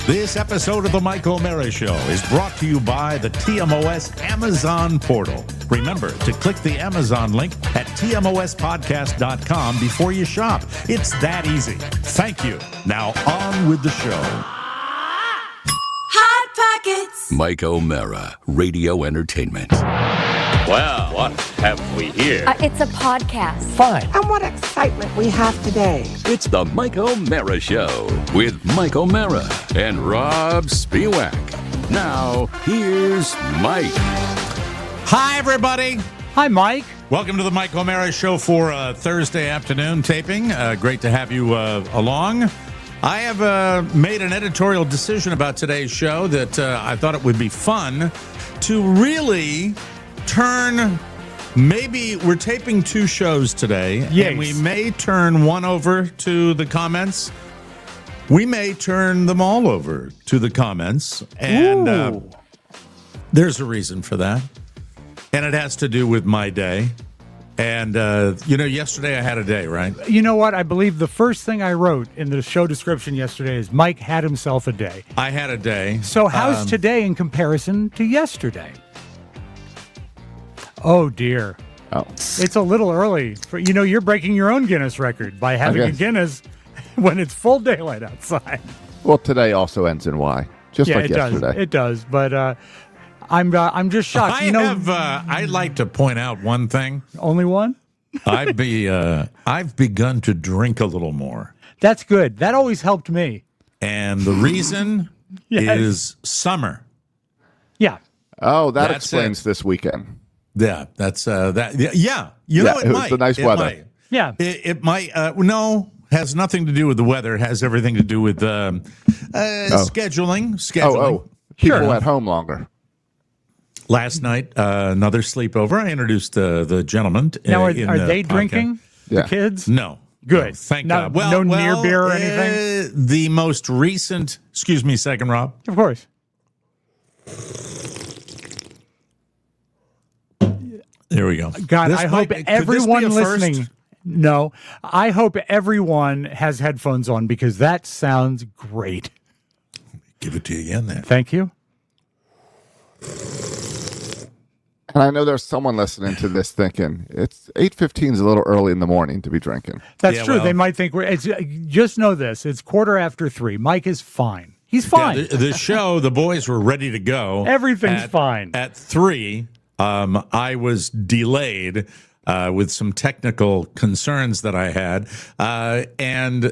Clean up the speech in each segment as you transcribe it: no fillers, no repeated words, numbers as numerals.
This episode of the Mike O'Mara Show is brought to you by the TMOS Amazon portal. Remember to click the Amazon link at tmospodcast.com before you shop. It's that easy. Thank you. Now on with the show. Hot Pockets. Mike O'Mara, Radio Entertainment. Well, what have we here? It's a podcast. Fine. And what excitement we have today. It's the Mike O'Mara Show with Mike O'Mara and Rob Spiewak. Now, here's Mike. Hi, everybody. Hi, Mike. Welcome to the Mike O'Mara Show for Thursday afternoon taping. Great to have you along. I have made an editorial decision about today's show that I thought it would be fun to really turn. Maybe we're taping two shows today, yes. And we may turn one over to the comments. We may turn them all over to the comments, and there's a reason for that, and it has to do with my day. And, yesterday I had a day, right? You know what? I believe the first thing I wrote in the show description yesterday is Mike had himself a day. I had a day. So how's today in comparison to yesterday? Oh, dear. Oh. It's a little early. You're breaking your own Guinness record by having a Guinness when it's full daylight outside. Well, today also ends in Y, just like yesterday. It does, but I'm just shocked. I'd like to point out one thing. Only one? I've begun to drink a little more. That's good. That always helped me. And the reason is summer. Yeah. Oh, that's explains this weekend. Yeah, that's that. Yeah, it was might. the nice weather. Might. Yeah, it might. No, has nothing to do with the weather. It has everything to do with scheduling. People at home longer. Last night, another sleepover. I introduced the gentleman. Now, are they drinking? Yeah. The kids? No. Good. No, thank no, God. No near beer or anything? The most recent. Excuse me a second, Rob. Of course. There we go. God, I hope everyone listening. No, I hope everyone has headphones on because that sounds great. Give it to you again there. Thank you. And I know there's someone listening to this thinking it's 8:15 is a little early in the morning to be drinking. That's true. They might think just know this. It's 3:15. Mike is fine. He's fine. Yeah, the show, the boys were ready to go. Everything's fine. At 3, I was delayed with some technical concerns that I had. And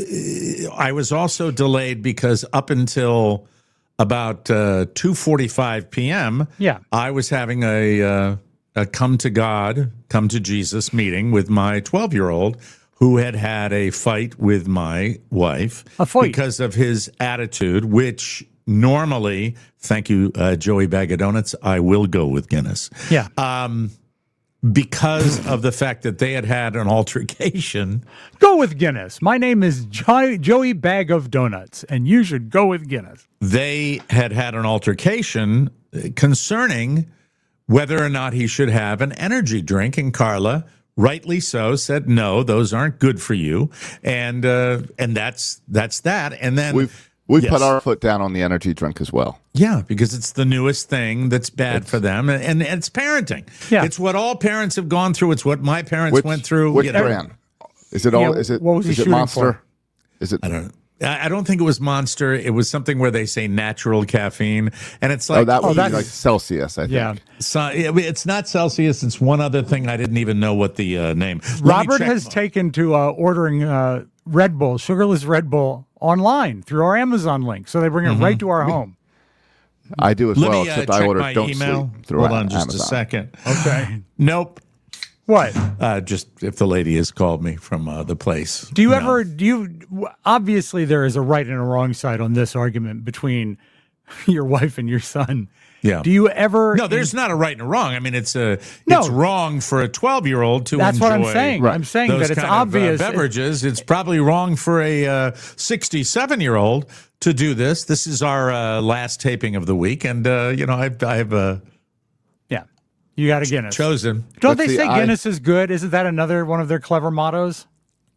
I was also delayed because up until about 2:45 p.m., I was having a come to God, come to Jesus meeting with my 12-year-old who had a fight with my wife because of his attitude, which normally, thank you, Joey Bag of Donuts, I will go with Guinness. Yeah. Because of the fact that they had an altercation. Go with Guinness. My name is Joey Bag of Donuts, and you should go with Guinness. They had an altercation concerning whether or not he should have an energy drink, and Carla, rightly so, said no, those aren't good for you, and that's that. And then we put our foot down on the energy drink as well. Yeah, because it's the newest thing that's bad for them, and it's parenting. Yeah. It's what all parents have gone through. It's what my parents went through. Which brand? Is it all? Is it Monster? For? Is it? I don't think it was Monster. It was something where they say natural caffeine, and it's like that would be like Celsius. I think. Yeah, so it's not Celsius. It's one other thing. I didn't even know what the name. Robert has taken to ordering Red Bull, sugarless Red Bull, online through our Amazon link, so they bring it right to our home. I do as well, except I order Don't email. Sleep through Hold on Amazon. just a second. Okay. Nope. What? Just if the lady has called me from the place. Obviously there is a right and a wrong side on this argument between your wife and your son. Yeah. Do you ever? No, there's not a right and a wrong. I mean, it's wrong for a 12-year-old to That's enjoy. What I'm saying. Right. I'm saying those that it's kind obvious. Of, beverages. It's probably wrong for a 67-year-old to do this. This is our last taping of the week, and I've you got a Guinness chosen. Don't they say Guinness is good? Isn't that another one of their clever mottos?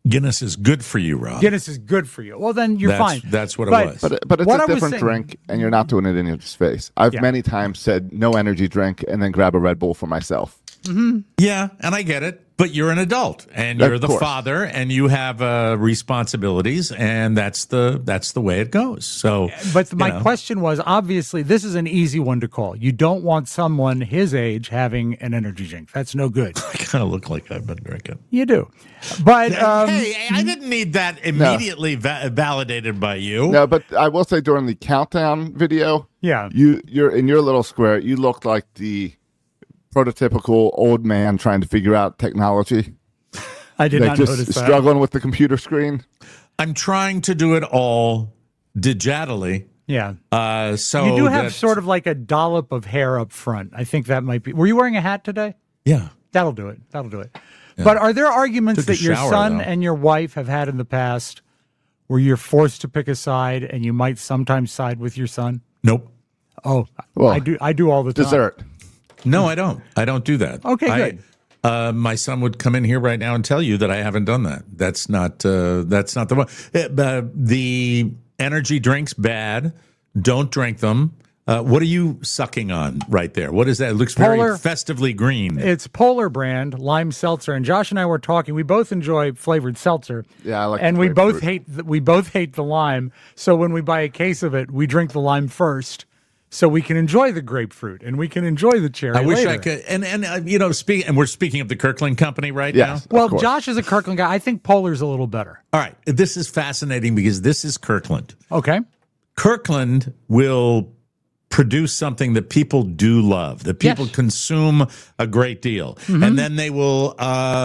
Guinness is good for you, Rob. Guinness is good for you. Well, then you're fine. That's what it But- was. But it's What I a was different saying- drink, and you're not doing it in your face. I've Yeah. many times said no energy drink and then grab a Red Bull for myself. Yeah, and I get it. But you're an adult, and Of you're the course. father, and you have responsibilities, and that's the way it goes. So, But you my know. question was, obviously, this is an easy one to call. You don't want someone his age having an energy drink. That's no good. I kind of look like I've been drinking. You do. But Hey, I didn't need that immediately validated by you. No, but I will say during the countdown video, yeah. you're in your little square. You looked like the prototypical old man trying to figure out technology, I did like not just notice that. struggling with the computer screen. I'm trying to do it all digitally. Yeah. So You do have that- sort of like a dollop of hair up front. I think that might be. Were you wearing a hat today? yeah. That'll do it. That'll do it. But are there arguments Took a that your shower, son though. and your wife have had in the past where you're forced to pick a side and you might sometimes side with your son? Nope. Oh, Well, I do all the time. Dessert. No, I don't. I don't do that. Okay, good. My son would come in here right now and tell you that I haven't done that. That's not the one. The energy drinks, bad. Don't drink them. What are you sucking on right there? What is that? It looks very Polar. festively green. It's Polar brand lime seltzer, and Josh and I were talking. We both enjoy flavored seltzer. Yeah, I like and the we both grapefruit. hate the lime. So when we buy a case of it, we drink the lime first, so we can enjoy the grapefruit and we can enjoy the cherry. I wish later. I could. And you know, we're speaking of the Kirkland Company right Yes. now. Well, Of course. Josh is a Kirkland guy. I think Polar's a little better. All right, this is fascinating because this is Kirkland. Okay. Kirkland will produce something that people do love, that people Yes. consume a great deal, and then they will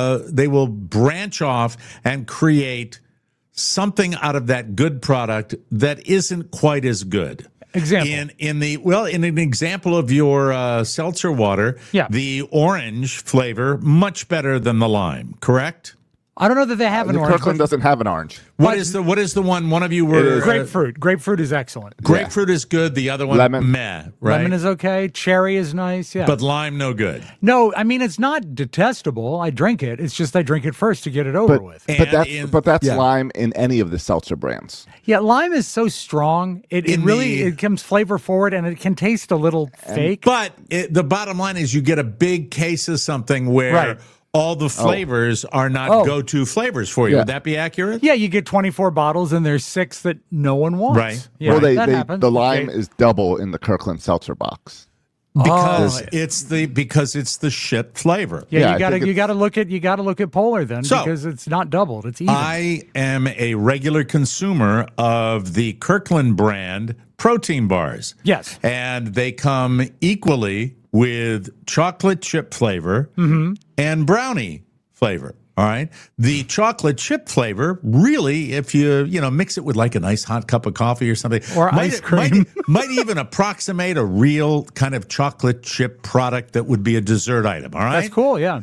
branch off and create something out of that good product that isn't quite as good. Example. In an example of your seltzer water, Yeah. the orange flavor much better than the lime. Correct? I don't know that they have an The orange. Kirkland but doesn't have an orange. What is the one? One of you were is. grapefruit. Grapefruit is excellent. Grapefruit is good. The other one, Lemon. meh. Right? Lemon is okay. Cherry is nice. Yeah. but lime, no good. no, I mean, it's not detestable. I drink it. It's just I drink it first to get it over with. And But that's yeah. lime in any of the seltzer brands. Yeah, lime is so strong. It In really the- it comes flavor forward and it can taste a little fake. But the bottom line is you get a big case of something where Right. all the flavors are not Oh. go-to flavors for you. Yeah. Would that be accurate? Yeah, you get 24 bottles and there's 6 that no one wants. Right. Yeah, Well, that happens. the lime Okay. is double in the Kirkland seltzer box. Because Oh. it's the shit flavor. Yeah, Yeah, I you gotta think you gotta look at Polar then So, because it's not doubled. It's even. I am a regular consumer of the Kirkland brand protein bars. Yes. And they come equally with chocolate chip flavor and brownie flavor. All right. The chocolate chip flavor, really, if you mix it with like a nice hot cup of coffee or something, Or ice cream. might even approximate a real kind of chocolate chip product that would be a dessert item. All right. That's cool. Yeah.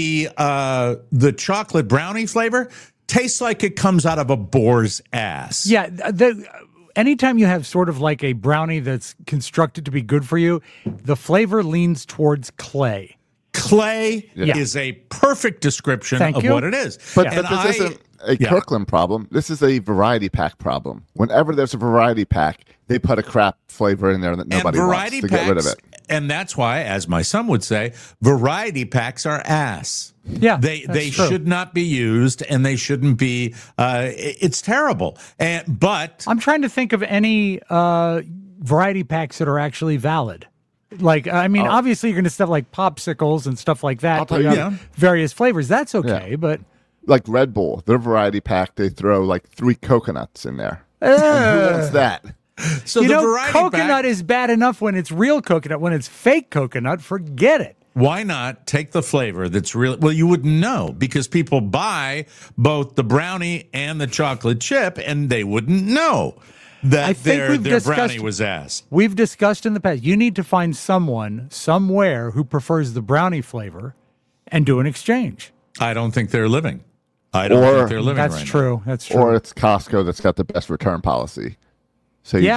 The chocolate brownie flavor tastes like it comes out of a boar's ass. Yeah. Anytime you have sort of like a brownie that's constructed to be good for you, the flavor leans towards clay. Clay Yeah. is a perfect description Thank of you. what it is. But, And but this isn't a yeah. Kirkland problem. This is a variety pack problem. Whenever there's a variety pack, they put a crap flavor in there that nobody and wants variety to packs, get rid of it. And that's why, as my son would say, variety packs are ass. Yeah, they that's true. should not be used, and they shouldn't be. It's terrible. But I'm trying to think of any variety packs that are actually valid. Like, I mean, obviously you're going to stuff like popsicles and stuff like that. I'll tell you, with yeah. various flavors. That's okay, Yeah. but Like Red Bull, their variety pack, they throw like 3 coconuts in there. Who wants that? so you the know, variety coconut pack, is bad enough when it's real coconut. When it's fake coconut, forget it. why not take the flavor that's real? Well, you wouldn't know because people buy both the brownie and the chocolate chip, and they wouldn't know I that think their we've brownie discussed- was ass. We've discussed in the past, you need to find someone somewhere who prefers the brownie flavor and do an exchange. I don't think they're living. I don't Or- think they're living That's right now. true. That's true. Or it's Costco that's got the best return policy. So you Yeah. just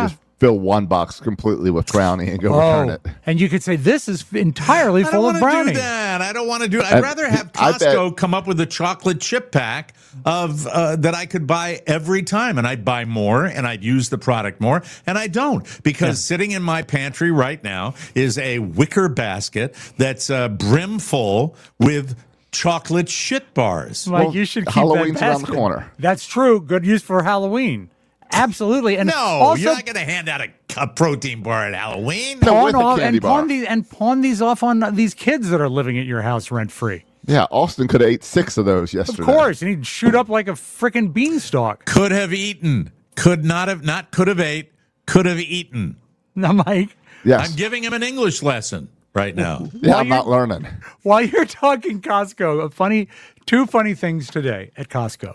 fill one box completely with brownie and go return it. And you could say, this is entirely full of brownie. Do that. I don't want to do it. I'd rather have Costco come up with a chocolate chip pack of that I could buy every time, and I'd buy more, and I'd use the product more, and I don't, because sitting in my pantry right now is a wicker basket that's brim full with chocolate shit bars. Mike, you should keep Halloween's that around the basket. corner. That's true. Good use for Halloween. Absolutely. And No, also, you're not going to hand out a protein bar at Halloween. No, with pawn a off, candy and bar. pawn these off on these kids that are living at your house rent free. Yeah, Austin could have ate 6 of those yesterday. Of course, and he'd shoot up like a freaking beanstalk. Could have eaten. Could not have. Not could have ate. Could have eaten. Now, Mike, Yes. I'm giving him an English lesson right now. Yeah, I'm not learning. while you're talking Costco, two funny things today at Costco.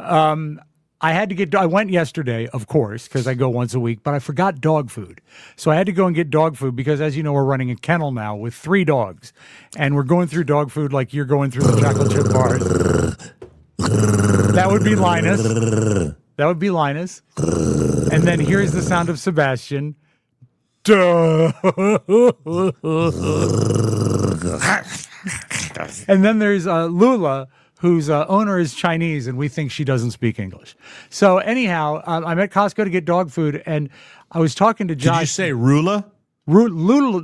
I went yesterday, of course, because I go once a week, but I forgot dog food. So I had to go and get dog food because, as you know, we're running a kennel now with 3 dogs. And we're going through dog food like you're going through the chocolate chip bars. That would be Linus. And then here's the sound of Sebastian. Duh. And then there's Lula, whose owner is Chinese, and we think she doesn't speak English. So anyhow, I'm at Costco to get dog food, and I was talking to Josh. Did you say Rula? Lula.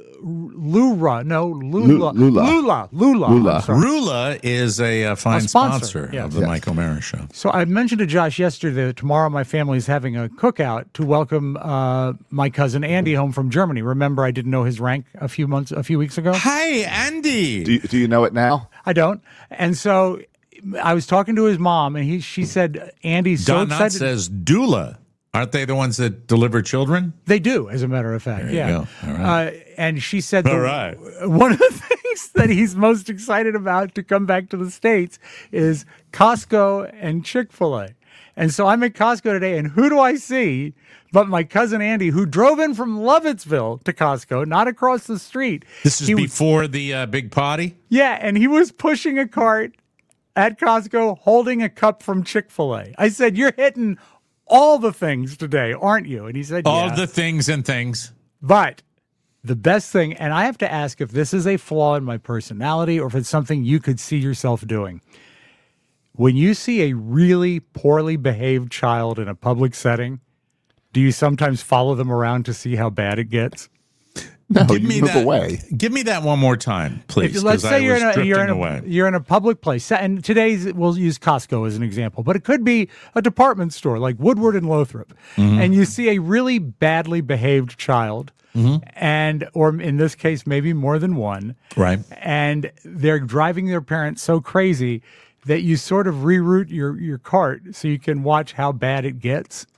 I'm sorry. Rula is a fine sponsor yes. of the Mike O'Mara Show. So I mentioned to Josh yesterday that tomorrow my family is having a cookout to welcome my cousin Andy home from Germany. Remember, I didn't know his rank a few weeks ago? Hi, Andy. Do you know it now? I don't. And so I was talking to his mom, and she said, Andy's so Don Knott excited. says doula. Aren't they the ones that deliver children? They do, as a matter of fact. There you yeah. go. All right. And she said, All right. one of the things that he's most excited about to come back to the States is Costco and Chick-fil-A. And so I'm at Costco today, and who do I see but my cousin Andy, who drove in from Lovettsville to Costco, not across the street. This is before the big potty? Yeah, and he was pushing a cart at Costco holding a cup from Chick-fil-A. I said, you're hitting all the things today, aren't you? And he said, All yeah. the things and things. But the best thing, and I have to ask if this is a flaw in my personality or if it's something you could see yourself doing. When you see a really poorly behaved child in a public setting, do you sometimes follow them around to see how bad it gets? No, Give you me move that. away. Give me that one more time, please. Let's say you're away. in a public place, and today's we'll use Costco as an example, but it could be a department store like Woodward and Lothrop, and you see a really badly behaved child, and or in this case maybe more than one, Right. and they're driving their parents so crazy that you sort of reroute your cart so you can watch how bad it gets.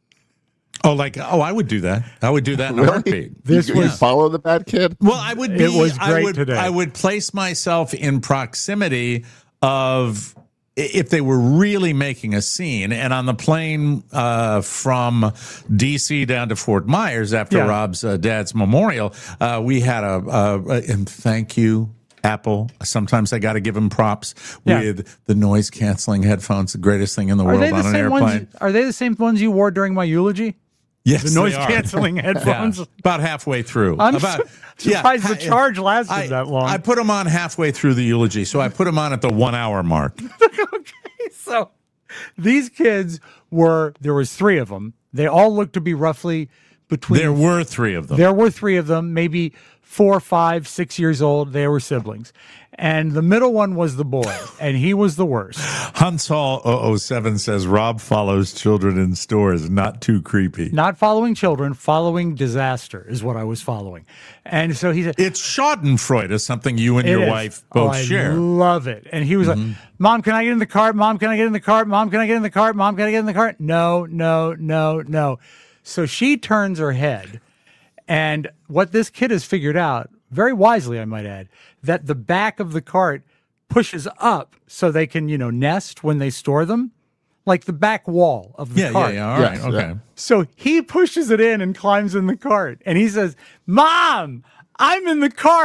I would do that. I would do that in a heartbeat. This you was follow the bad kid? Well, I would be. It was great today. I would place myself in proximity of if they were really making a scene. And on the plane from D.C. down to Fort Myers after Yeah. Rob's dad's memorial, we had and thank you, Apple. Sometimes I got to give them props with the noise canceling headphones, the greatest thing in the world on an airplane. Are they the same ones you wore during my eulogy? Yes, The noise they are. canceling headphones. Yeah, about halfway through. I'm about, surprised the charge lasted that long. I put them on halfway through the eulogy, so I put them on at the 1 hour mark. So these kids there was 3 of them. They all looked to be roughly between. There were 3 of them. There were 3 of them, maybe 4, 5, 6 years old. They were siblings. And the middle one was the boy, and he was the worst. Huntsall 007 says Rob follows children in stores. Not too creepy. Not following children, following disaster is what I was following. And so he said, It's Schadenfreude is something you and your It is. wife both I share. love it. And he was like, Mom, can I get in the cart? Mom, can I get in the cart? Mom, can I get in the cart? Mom, can I get in the cart? No, no, no, no. So she turns her head. And what this kid has figured out, very wisely, I might add, that the back of the cart pushes up so they can, nest when they store them, like the back wall of the cart. Yeah. All right. Yes, Okay. yeah. So he pushes it in and climbs in the cart. And he says, Mom, I'm in the cart.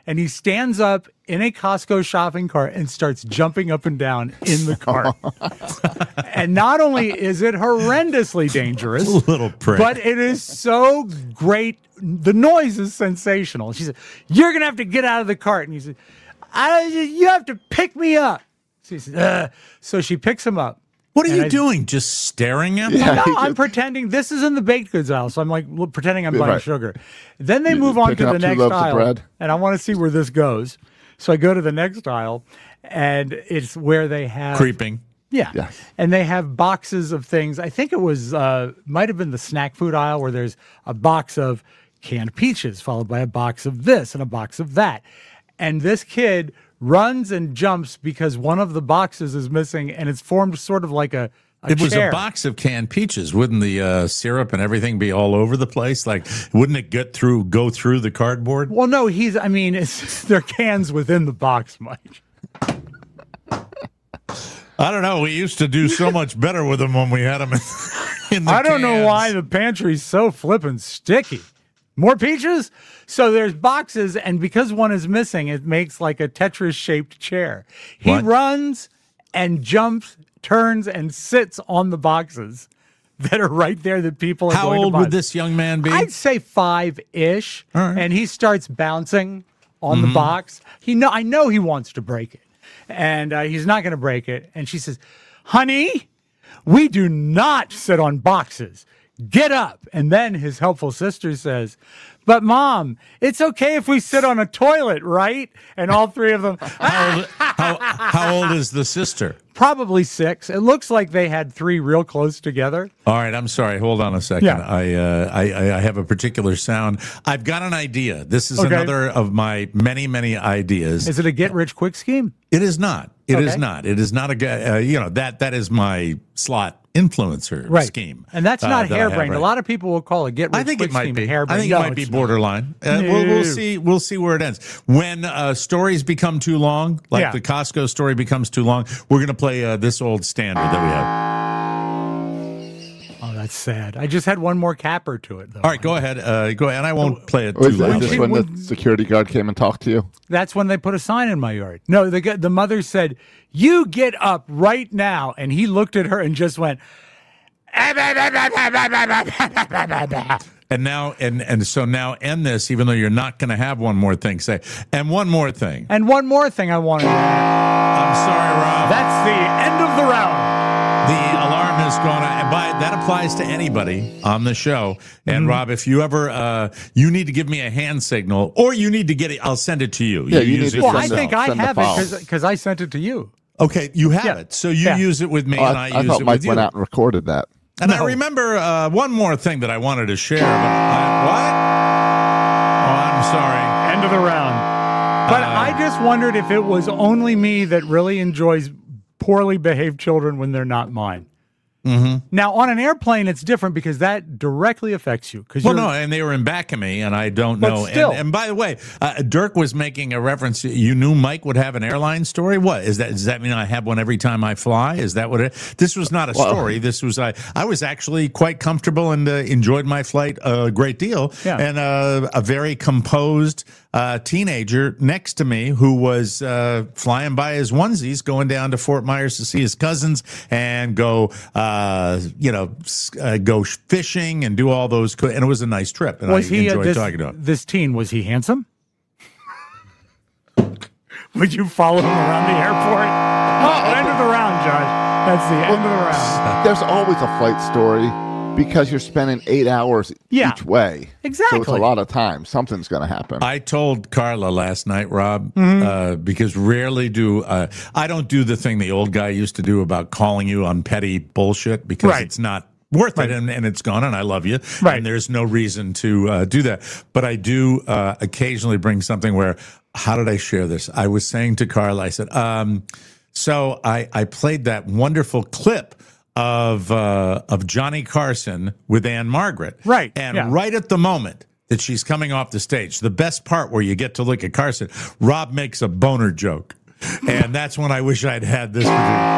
and he stands up in a Costco shopping cart and starts jumping up and down in the cart. And not only is it horrendously dangerous, Little prick. but it is so great. The noise is sensational. She said, "You're going to have to get out of the cart." And he said, "You have to pick me up." She said, So she picks him up. What are you doing? Just staring at them? Yeah. No, I'm pretending this is in the baked goods aisle, so I'm like pretending I'm buying Right. sugar. Then they You're move on to picking the up 2 next loaves of aisle, bread. and I want to see where this goes. So I go to the next aisle, and it's where they have Creeping. Yeah. Yes. And they have boxes of things. I think it was might have been the snack food aisle where there's a box of canned peaches followed by a box of this and a box of that. And this kid runs and jumps because one of the boxes is missing, and it's formed sort of like a It was chair. a box of canned peaches. Wouldn't the syrup and everything be all over the place? Like, wouldn't it go through the cardboard? Well, no, they're cans within the box, Mike. I don't know. We used to do so much better with them when we had them in the I don't know cans. why the pantry's so flippin' sticky. More peaches? So there's boxes, and because one is missing, it makes like a Tetris-shaped chair. He What? runs and jumps, turns, and sits on the boxes that are right there that people are How going old to buy. would this young man be? I'd say 5-ish, All right. and he starts bouncing on the box. I know he wants to break it, and he's not going to break it. And she says, "Honey, we do not sit on boxes. Get up." And then his helpful sister says, "But Mom, it's okay if we sit on a toilet, right?" And all three of them, How old is the sister? probably 6. It looks like they had 3 real close together. All right, I'm sorry. Hold on a second. Yeah. I have a particular sound. I've got an idea. This is Okay. another of my many, many ideas. Is it a get-rich-quick scheme? It is not. It is Okay. not. It is not a guy. That is my slot influencer scheme. And that's not that I have, harebrained. right. A lot of people will call it get rich I think quick it might scheme be. harebrained. I think No, it might be it's not. borderline. No. We'll see. We'll see where it ends. When stories become too long, like Yeah. the Costco story becomes too long, we're going to play this old standard that we have. Oh, that's sad. I just had one more capper to it, though. All right, go ahead. Go ahead. And I won't play it too Was loud. this when the security guard came and talked to you? That's when they put a sign in my yard. No, the mother said, "You get up right now." And he looked at her and just went, And now, and so now end this, even though you're not going to have one more thing. Say, and one more thing. and one more thing I wanted to add. I'm sorry, Rob. That's the end of the round. The alarm has gone out, and that applies to anybody on the show. And Rob, if you ever you need to give me a hand signal, or you need to get it, I'll send it to you. Yeah, you use need it to Well, for I send yourself. think I send the have file. it because I sent it to you. Okay, you have Yeah. it, so you Yeah. use it with me, Oh, and I use thought it Mike with you. went out and recorded that. And I remember one more thing that I wanted to share. But what? Oh, I'm sorry. End of the round. But I just wondered if it was only me that really enjoys poorly behaved children when they're not mine. Now, on an airplane, it's different because that directly affects you. Well, no, and they were in back of me, and I don't But know. still. And by the way, Dirk was making a reference. You knew Mike would have an airline story. What is that? Does that mean I have one every time I fly? Is that what it? This was not a story. This was I was actually quite comfortable and enjoyed my flight a great deal. Yeah. And a very composed teenager next to me who was flying by his onesies, going down to Fort Myers to see his cousins and go fishing and do all those. And it was a nice trip. And Was I he enjoyed talking to him. this teen? Was he handsome? Would you follow him around the airport? Oh, end of the round, Josh. That's the end of the round. There's always a flight story because you're spending 8 hours Yeah. each way. So it's Exactly. a lot of time. Something's going to happen. I told Carla last night, Rob, Mm-hmm. because rarely do I don't do the thing the old guy used to do about calling you on petty bullshit because Right. it's not worth it and it's gone and I love you Right. and there's no reason to do that. But I do occasionally bring something where, how did I share this? I was saying to Carla, I said, so I played that wonderful clip of Johnny Carson with Ann Margaret. Right, And yeah. right at the moment that she's coming off the stage, the best part where you get to look at Carson, Rob makes a boner joke. And that's when I wish I'd had this.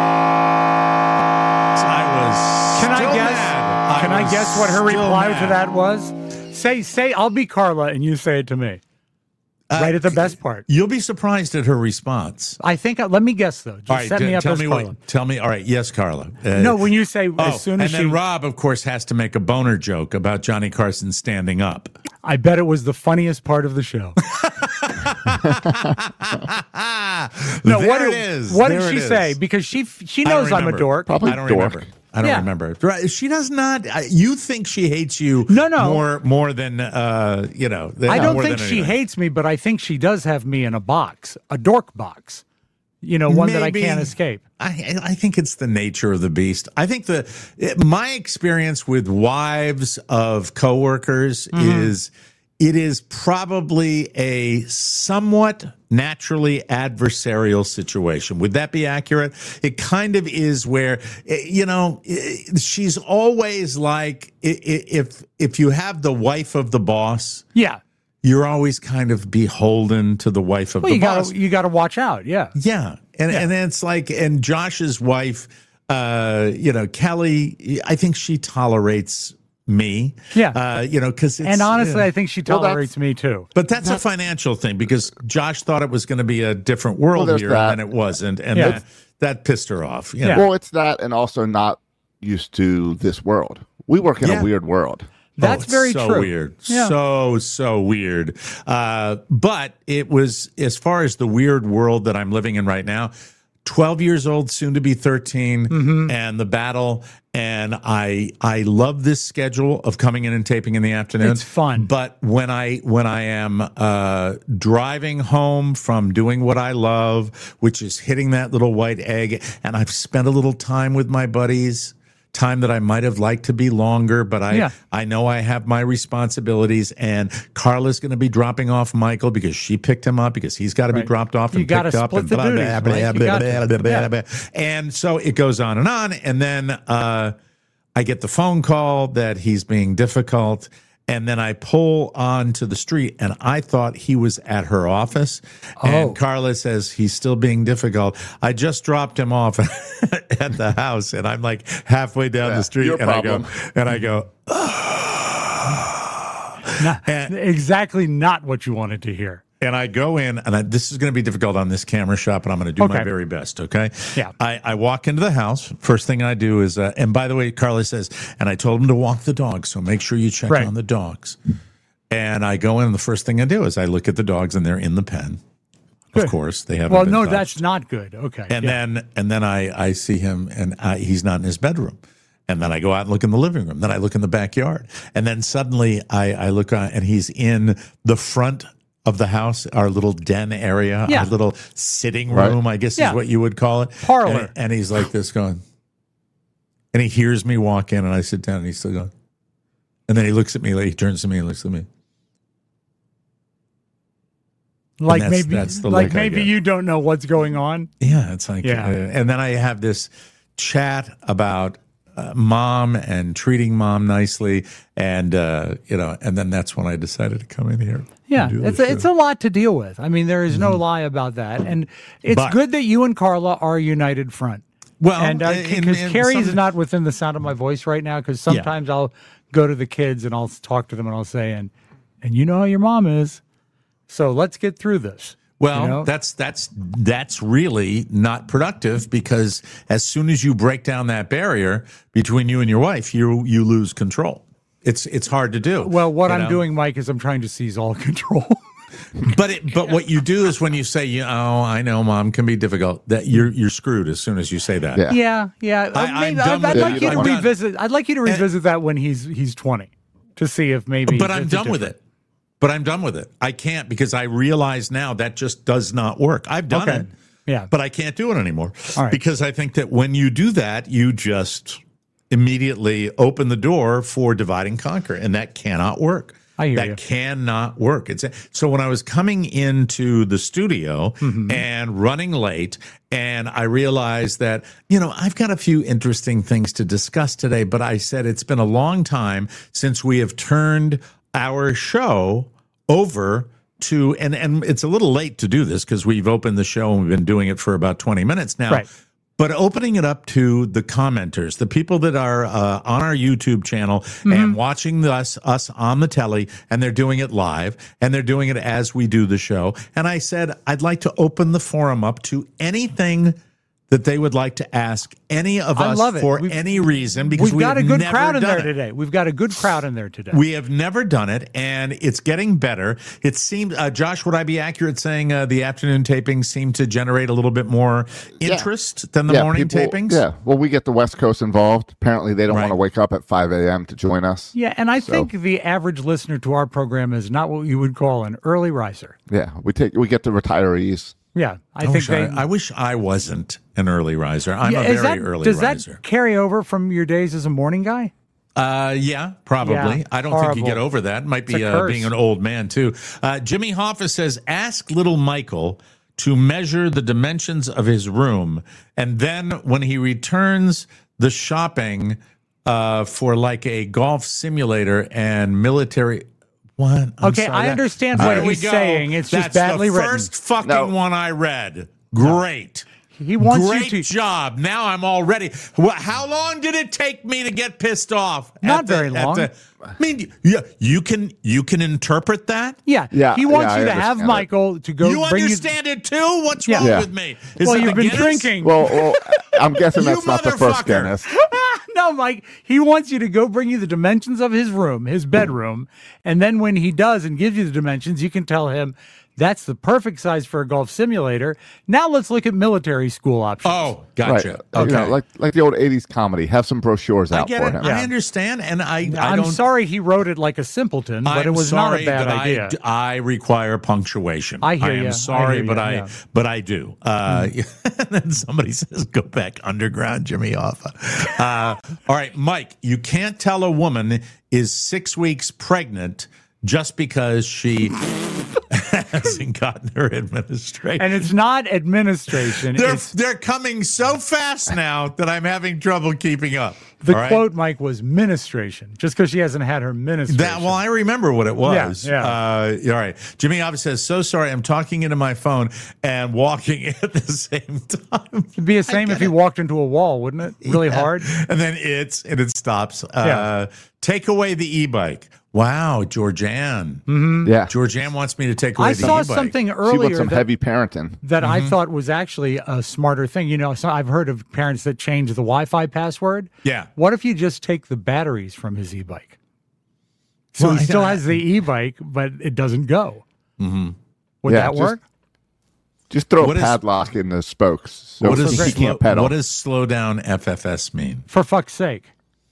I was Can I still guess? mad. Can I was guess what her still reply mad. to that was? Say, I'll be Carla, and you say it to me. right at the best part. You'll be surprised at her response. I think, let me guess, though. Just All right, set me up tell as me Carla. Tell me. All right, yes, Carla. No, when you say as soon as and then Rob, of course, has to make a boner joke about Johnny Carson standing up. I bet it was the funniest part of the show. No, There it is. What There did it she say? is. Because she I don't knows I'm a remember. dork. Probably I don't dork. remember. I don't Yeah. remember. Right, she does not. You think she hates you? No. More than you know. I don't more think than she anything. hates me, but I think she does have me in a box, a dork box. One that I Maybe. can't escape. I think it's the nature of the beast. I think my experience with wives of coworkers is it is probably a somewhat naturally adversarial situation. Would that be accurate? It kind of is where, she's always like, if you have the wife of the boss, Yeah. you're always kind of beholden to the wife of Well, the boss. you got to watch out. Yeah. Yeah. And it's like, and Josh's wife, Kelly, I think she tolerates me. Yeah. Because And honestly, I think she Well, tolerates me too. but that's a financial thing because Josh thought it was going to be a different world there's here, that. and it wasn't. And Yeah. that pissed her off. Yeah. Well, it's that, and also not used to this world. We work in Yeah. a weird world. That's it's very so true. Weird. Yeah. So weird. But it was, as far as the weird world that I'm living in right now, 12 years old, soon to be 13, Mm-hmm. and the battle. And I love this schedule of coming in and taping in the afternoon. It's fun. But when I am driving home from doing what I love, which is hitting that little white egg, and I've spent a little time with my buddies, time that I might have liked to be longer, but I know I have my responsibilities, and Carla's going to be dropping off Michael because she picked him up because he's got to be Right. dropped off and You gotta picked up. split And the blah, duties, blah, blah, Mike. You blah, got blah, to. blah, blah, Yeah. blah. And so it goes on. And then I get the phone call that he's being difficult. And then I pull onto the street, and I thought he was at her office. And Carla says he's still being difficult. I just dropped him off at the house, and I'm like halfway down the street, your and problem. I go, Exactly not what you wanted to hear. and I go in, and this is going to be difficult on this camera shot, but I'm going to do my Okay. very best. Okay. Yeah. I walk into the house. First thing I do is, and by the way, Carla says, and I told him to walk the dogs, so make sure you check Right. on the dogs. And I go in, and the first thing I do is I look at the dogs, and they're in the pen. Of Good. course, they haven't. Well, been no, touched. that's not good. Okay. And yeah. then I see him, and he's not in his bedroom. And then I go out and look in the living room. Then I look in the backyard. And then suddenly I look out, and he's in the front of the house, our little den area, Yeah. our little sitting Right. room, I guess Yeah. is what you would call it. Parlor. And he's like this going. And he hears me walk in, and I sit down, and he's still going. And then he looks at me, like he turns to me and looks at me. Like that's- maybe, that's the look I get. you don't know what's going on. Yeah, it's like, Yeah. and then I have this chat about mom and treating mom nicely, and and then that's when I decided to come in here. Yeah, and do the it's show. a lot to deal with. I mean, there is no lie about that, and it's But- good that you and Carla are a united front. Well, and in because Carrie's some- not within the sound of my voice right now, because sometimes I'll go to the kids and I'll talk to them and I'll say, and you know how your mom is, so let's get through this. Well, you know? that's really not productive because as soon as you break down that barrier between you and your wife, you lose control. It's hard to do. Well, what you I'm know? doing, Mike, is I'm trying to seize all control. But what you do is when you say, I know mom can be difficult, that you're screwed as soon as you say that. Yeah. yeah. I'm Maybe done I'd with like it. you to I'm done. revisit. I'd like you to revisit that when he's 20 to see if maybe. But I'm it's a done with different- it. But I'm done with it. I can't because I realize now that just does not work. I've done Okay. it. Yeah. But I can't do it anymore. All right. Because I think that when you do that, you just immediately open the door for divide and conquer. And that cannot work. I hear that you. cannot work. So when I was coming into the studio Mm-hmm. and running late, and I realized that, I've got a few interesting things to discuss today, but I said it's been a long time since we have turned our show over to, and it's a little late to do this because we've opened the show and we've been doing it for about 20 minutes now. Right. but opening it up to the commenters, the people that are on our YouTube channel and watching us on the telly, and they're doing it live, and they're doing it as we do the show. And I said, I'd like to open the forum up to anything that they would like to ask any of us for any reason, because we've got a good crowd in there it. today. We've got a good crowd in there today. We have never done it, and it's getting better. It seemed, Josh, would I be accurate saying the afternoon tapings seem to generate a little bit more interest than the morning tapings? Yeah, well, we get the West Coast involved. Apparently, they don't want to wake up at 5 a.m. to join us. Yeah, and I think the average listener to our program is not what you would call an early riser. Yeah, we get the retarees. Yeah, I wish I wasn't an early riser. I'm a very early riser. Does that carry over from your days as a morning guy? Yeah, probably. Yeah, I don't think you get over that. Might be being an old man, too. Jimmy Hoffa says, ask little Michael to measure the dimensions of his room, and then when he returns the shopping for like a golf simulator and military... What? I understand what he's saying. It's just badly written. That's the first fucking one I read. Great. He wants Great you to... job. Now I'm all ready. How long did it take me to get pissed off? Not very long. I mean, you can interpret that? Yeah. He wants you to have Michael to go. You understand it too? What's wrong with me? Well, you've been drinking. Well, I'm guessing that's not the first Guinness. No, Mike, he wants you to go bring you the dimensions of his room, his bedroom, and then when he does and gives you the dimensions, you can tell him that's the perfect size for a golf simulator. Now let's look at military school options. Oh, gotcha. Right. Okay. Like the old 80s comedy. Have some brochures out for him. I understand, and I'm sorry he wrote it like a simpleton, but it was not a bad idea. I require punctuation. I hear you. I am sorry, but I do. Mm-hmm. And then somebody says, go back underground, Jimmy Hoffa. All right, Mike, you can't tell a woman is 6 weeks pregnant just because she hasn't gotten her administration. And it's not administration. They're coming so fast now that I'm having trouble keeping up. The quote, Mike, was ministration, just because she hasn't had her ministration. I remember what it was. Yeah. All right. Jimmy Hoffa says, so sorry, I'm talking into my phone and walking at the same time. It'd be the same if you walked into a wall, wouldn't it? Really hard. And then it stops. Take away the e-bike. Wow, Georgianne. Mm-hmm. Yeah. Georgianne wants me to take away the e-bike. I saw something earlier. She wants some heavy parenting. That I thought was actually a smarter thing. You know, so I've heard of parents that change the Wi-Fi password. Yeah. What if you just take the batteries from his e-bike? So he still has the e-bike, but it doesn't go. Mm-hmm. Would that work? Just throw a padlock in the spokes. So he can't pedal. What does slow down FFS mean? For fuck's sake.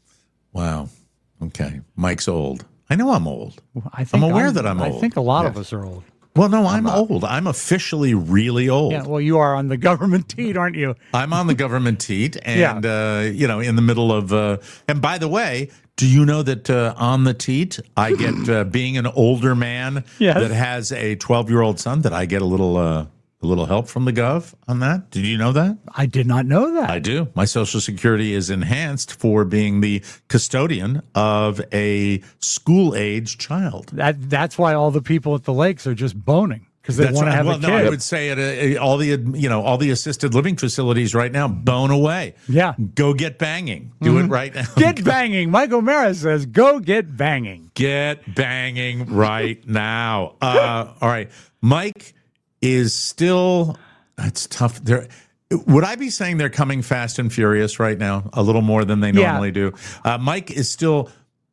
Wow. Okay. Mike's old. I know I'm old. I'm aware that I'm old. I think a lot of us are old. Well, no, I'm old. I'm officially really old. Yeah, well, you are on the government teat, aren't you? I'm on the government teat, and in the middle of. And by the way, do you know that on the teat, I get being an older man that has a 12-year-old son that I get a little help from the gov on that? Did you know that? I did not know that. I do. My Social Security is enhanced for being the custodian of a school-age child. That's why all the people at the lakes are just boning because they want to have a kid. No, I would say all the assisted living facilities right now bone away. Yeah, go get banging. Do it right now. Get banging. Mike O'Mara says, "Go get banging. Get banging right now." All right, Mike is still, it's tough. Would I be saying they're coming fast and furious right now? A little more than they normally do. Mike is still,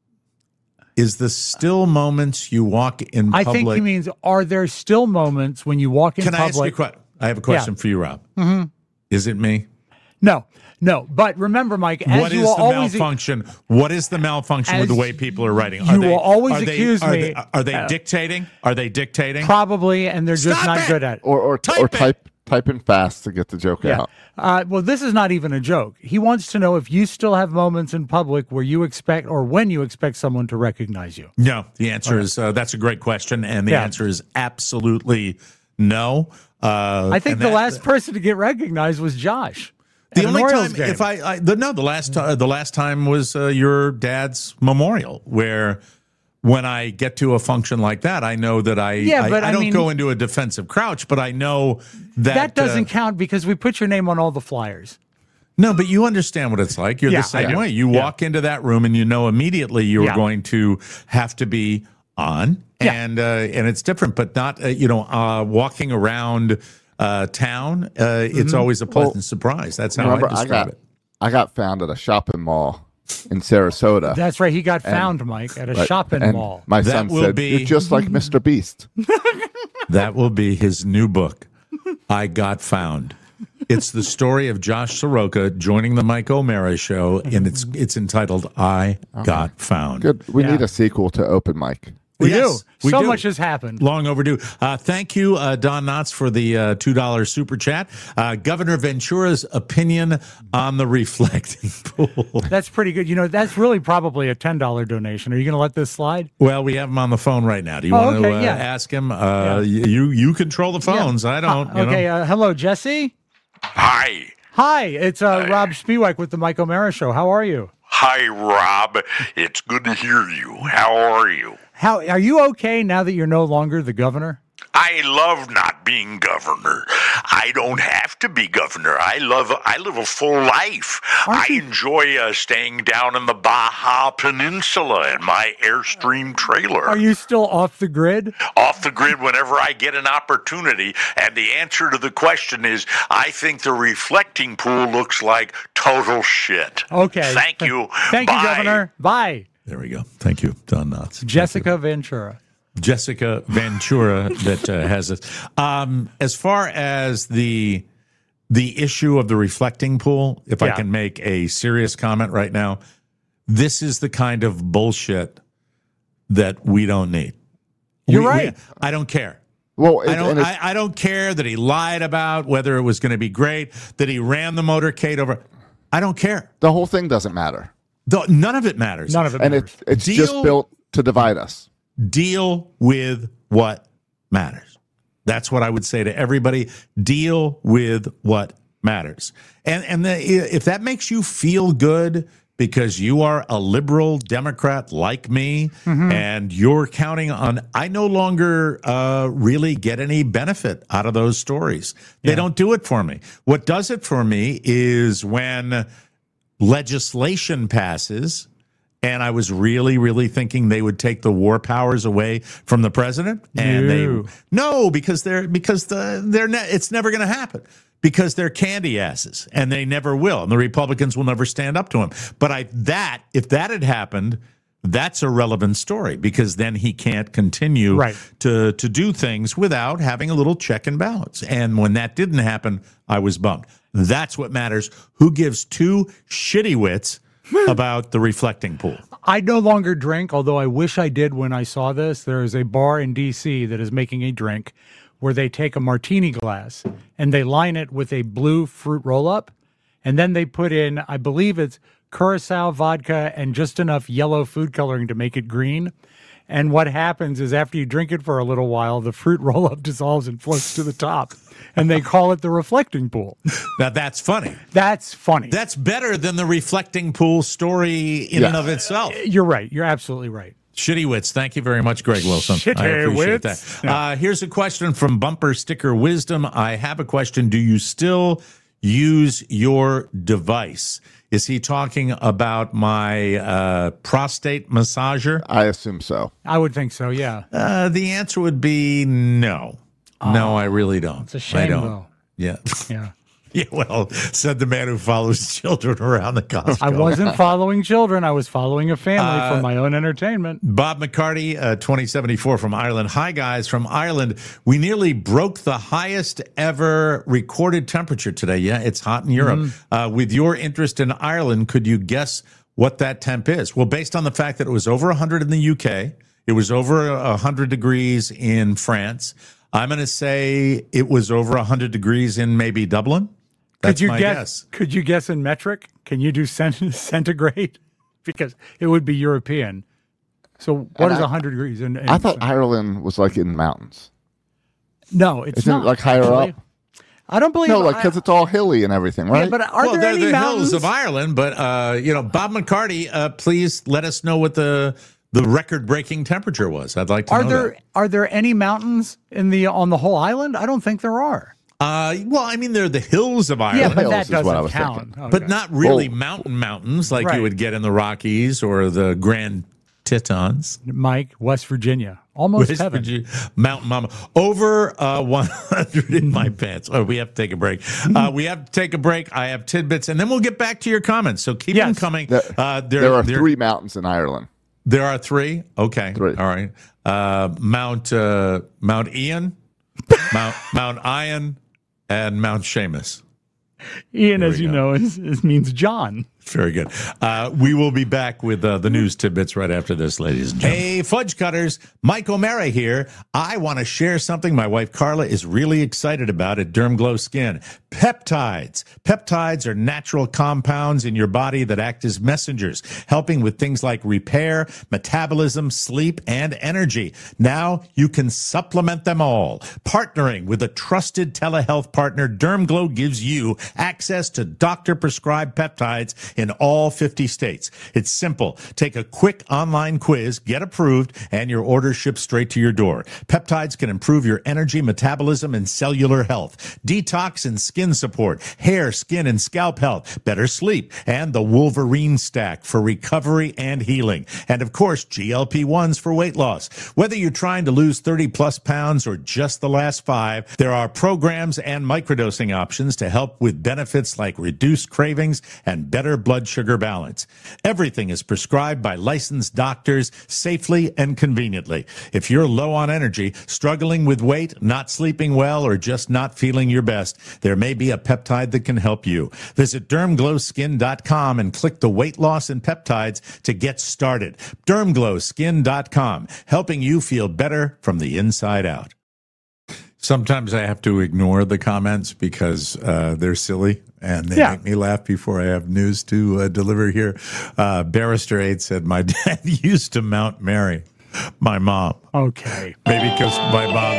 is the still moments you walk in public? I think he means, are there still moments when you walk in public? Can I ask you a question? I have a question for you, Rob. Mm-hmm. Is it me? No. But remember, Mike, as what is the malfunction? What is the malfunction with the way people are writing? You will always accuse me. Are they dictating? Are they dictating? Probably, and they're just not good at it. Or typing fast to get the joke out. Well, this is not even a joke. He wants to know if you still have moments in public where you expect, or when you expect someone to recognize you. No, the answer is that's a great question, and the answer is absolutely no. I think the last person to get recognized was Josh. The only time, the last time was your dad's memorial, where when I get to a function like that, I know that I don't go into a defensive crouch, but I know that doesn't count because we put your name on all the flyers. No, but you understand what it's like. You're Yeah, the same I do. way. You walk into that room and you know immediately you're Yeah. going to have to be on, Yeah. and it's different, but not walking around town. It's always a pleasant surprise. That's how Remember, I describe it. I got found at a shopping mall in Sarasota. That's right. He got found, Mike, at a shopping and mall. My That son will said, be- "You're just like Mr. Beast." That will be his new book. I Got Found. It's the story of Josh Soroka joining the Mike O'Mara show, and it's entitled "I Got Found." Good. We Yeah. need a sequel to Open Mic. We Yes, do. we So do. much has happened. Long overdue. Thank you, Don Knotts, for the $2 super chat. Governor Ventura's opinion on the reflecting pool. That's pretty good. You know, that's really probably a $10 donation. Are you going to let this slide? Well, we have him on the phone right now. Do you Oh, want to okay, yeah. ask him? You control the phones. I don't. you Okay. know. Hello, Jesse. Hi. Hi. It's Rob Spiewak with the Mike O'Mara Show. How are you? Hi, Rob. It's good to hear you. How are you? How are you? Okay now that you're no longer the governor? I love not being governor. I don't have to be governor. I live a full life. Aren't you- I enjoy staying down in the Baja Peninsula in my Airstream trailer. Are you still off the grid? Off the grid whenever I get an opportunity. And the answer to the question is, I think the reflecting pool looks like total shit. Okay. Thank you. Thank you, Bye. Governor. Bye. There we go. Thank you, Don Knotts. Jessica Ventura. Jessica Ventura that has it. As far as the issue of the reflecting pool, if I Yeah. can make a serious comment right now, this is the kind of bullshit that we don't need. You're right. I don't care. Well, I don't care that he lied about whether it was going to be great, that he ran the motorcade over. I don't care. the whole thing doesn't matter, None of it matters. None of it and matters. it's Deal- just built to divide us. Deal with what matters. That's what I would say to everybody. Deal with what matters. And if that makes you feel good because you are a liberal Democrat like me, and you're counting on, I no longer really get any benefit out of those stories. They don't do it for me. What does it for me is when legislation passes, and I was really, really thinking they would take the war powers away from the president, and because it's never going to happen because they're candy asses, and they never will, and the Republicans will never stand up to him. But if that had happened, that's a relevant story because then he can't continue to do things without having a little check and balance. And when that didn't happen, I was bummed. That's what matters. Who gives two shitty wits about the reflecting pool? I no longer drink, although I wish I did when I saw this. There is a bar in D.C. that is making a drink where they take a martini glass and they line it with a blue fruit roll-up, and then they put in, I believe it's Curacao vodka and just enough yellow food coloring to make it green. And what happens is after you drink it for a little while, the fruit roll-up dissolves and floats to the top. And they call it the reflecting pool. Now, that's funny. That's funny. That's better than the reflecting pool story in and of itself. You're right. You're absolutely right. Shitty wits. Thank you very much, Greg Wilson. I Shitty appreciate wits. that. Here's a question from Bumper Sticker Wisdom. I have a question. Do you still use your device? Is he talking about my prostate massager? I assume so. I would think so, yeah. The answer would be no. No, I really don't. It's a shame, I don't. though. Yeah. Yeah. Yeah, well, said the man who follows children around the Costco. I wasn't following children. I was following a family for my own entertainment. Bob McCarty, 2074 from Ireland. Hi, guys, from Ireland. We nearly broke the highest ever recorded temperature today. Yeah, it's hot in Europe. With your interest in Ireland, could you guess what that temp is? Well, based on the fact that it was over 100 in the UK, it was over 100 degrees in France. I'm going to say it was over 100 degrees in maybe Dublin. That's my guess. Could you guess in metric? Can you do centigrade? Because it would be European. So what is 100 degrees? I thought Ireland was like in the mountains. No, it's Isn't not. it like higher actually. up? I don't believe. No, like because it's all hilly and everything, right? Yeah, but are Well, there they're any the mountains? hills of Ireland, but Bob McCarty, please let us know what the record-breaking temperature was. I'd like to know that. Are there any mountains on the whole island? I don't think there are. Well, I mean, they're the hills of Yeah, Ireland. but hills that is what I doesn't was count. thinking. Okay. But not really Oh. mountains like Right. you would get in the Rockies or the Grand Tetons. Mike, West Virginia. Almost West heaven. Virginia, Mountain Mama. Over 100 in my pants. Oh, we have to take a break. We have to take a break. I have tidbits, and then we'll get back to your comments. So keep them Yes. coming. There are 3 mountains in Ireland. There are 3? Okay. 3. All right. Mount Ian, Mount Ian, and Mount Seamus. Ian, There as we you go. know, means John. Very good. We will be back with the news tidbits right after this, ladies and gentlemen. Hey, Fudge Cutters. Mike O'Mara here. I want to share something my wife Carla is really excited about at Dermglow Skin. Peptides. Peptides are natural compounds in your body that act as messengers, helping with things like repair, metabolism, sleep, and energy. Now you can supplement them all. Partnering with a trusted telehealth partner, Dermglow gives you access to doctor-prescribed peptides in all 50 states. It's simple. Take a quick online quiz, get approved, and your order ships straight to your door. Peptides can improve your energy, metabolism, and cellular health. Detox and skin support, hair, skin, and scalp health, better sleep, and the Wolverine stack for recovery and healing. And of course, GLP-1s for weight loss. Whether you're trying to lose 30 plus pounds or just the last 5, there are programs and microdosing options to help with benefits like reduced cravings and better blood sugar balance. Everything is prescribed by licensed doctors safely and conveniently. If you're low on energy, struggling with weight, not sleeping well, or just not feeling your best, there may be a peptide that can help you. Visit dermglowskin.com and click the weight loss and peptides to get started. Dermglowskin.com, helping you feel better from the inside out. Sometimes I have to ignore the comments because they're silly and they make me laugh before I have news to deliver here. Barrister 8 said, my dad used to Mount Mary my mom. Okay. Maybe because my mom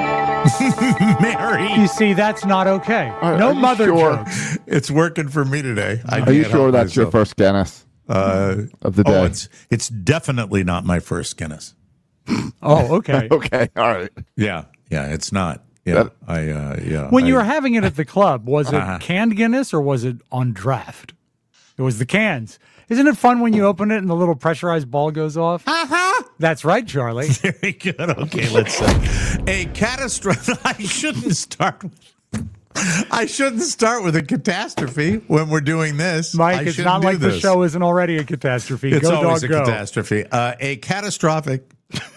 is Mary. You see, that's not okay. Are No you mother sure? jokes. It's working for me today. Are you sure that's your first Guinness of the day? Oh, it's definitely not my first Guinness. Oh, okay. Okay, all right. Yeah, it's not. Yeah, When you were having it at the club, was it canned Guinness or was it on draft? It was the cans. Isn't it fun when you open it and the little pressurized ball goes off? That's right, Charlie. Very good. Okay, let's a catastrophe. I shouldn't start with a catastrophe when we're doing this. Mike, it's not like the show isn't already a catastrophe. It's Go, always dog, a go. catastrophe. A catastrophic.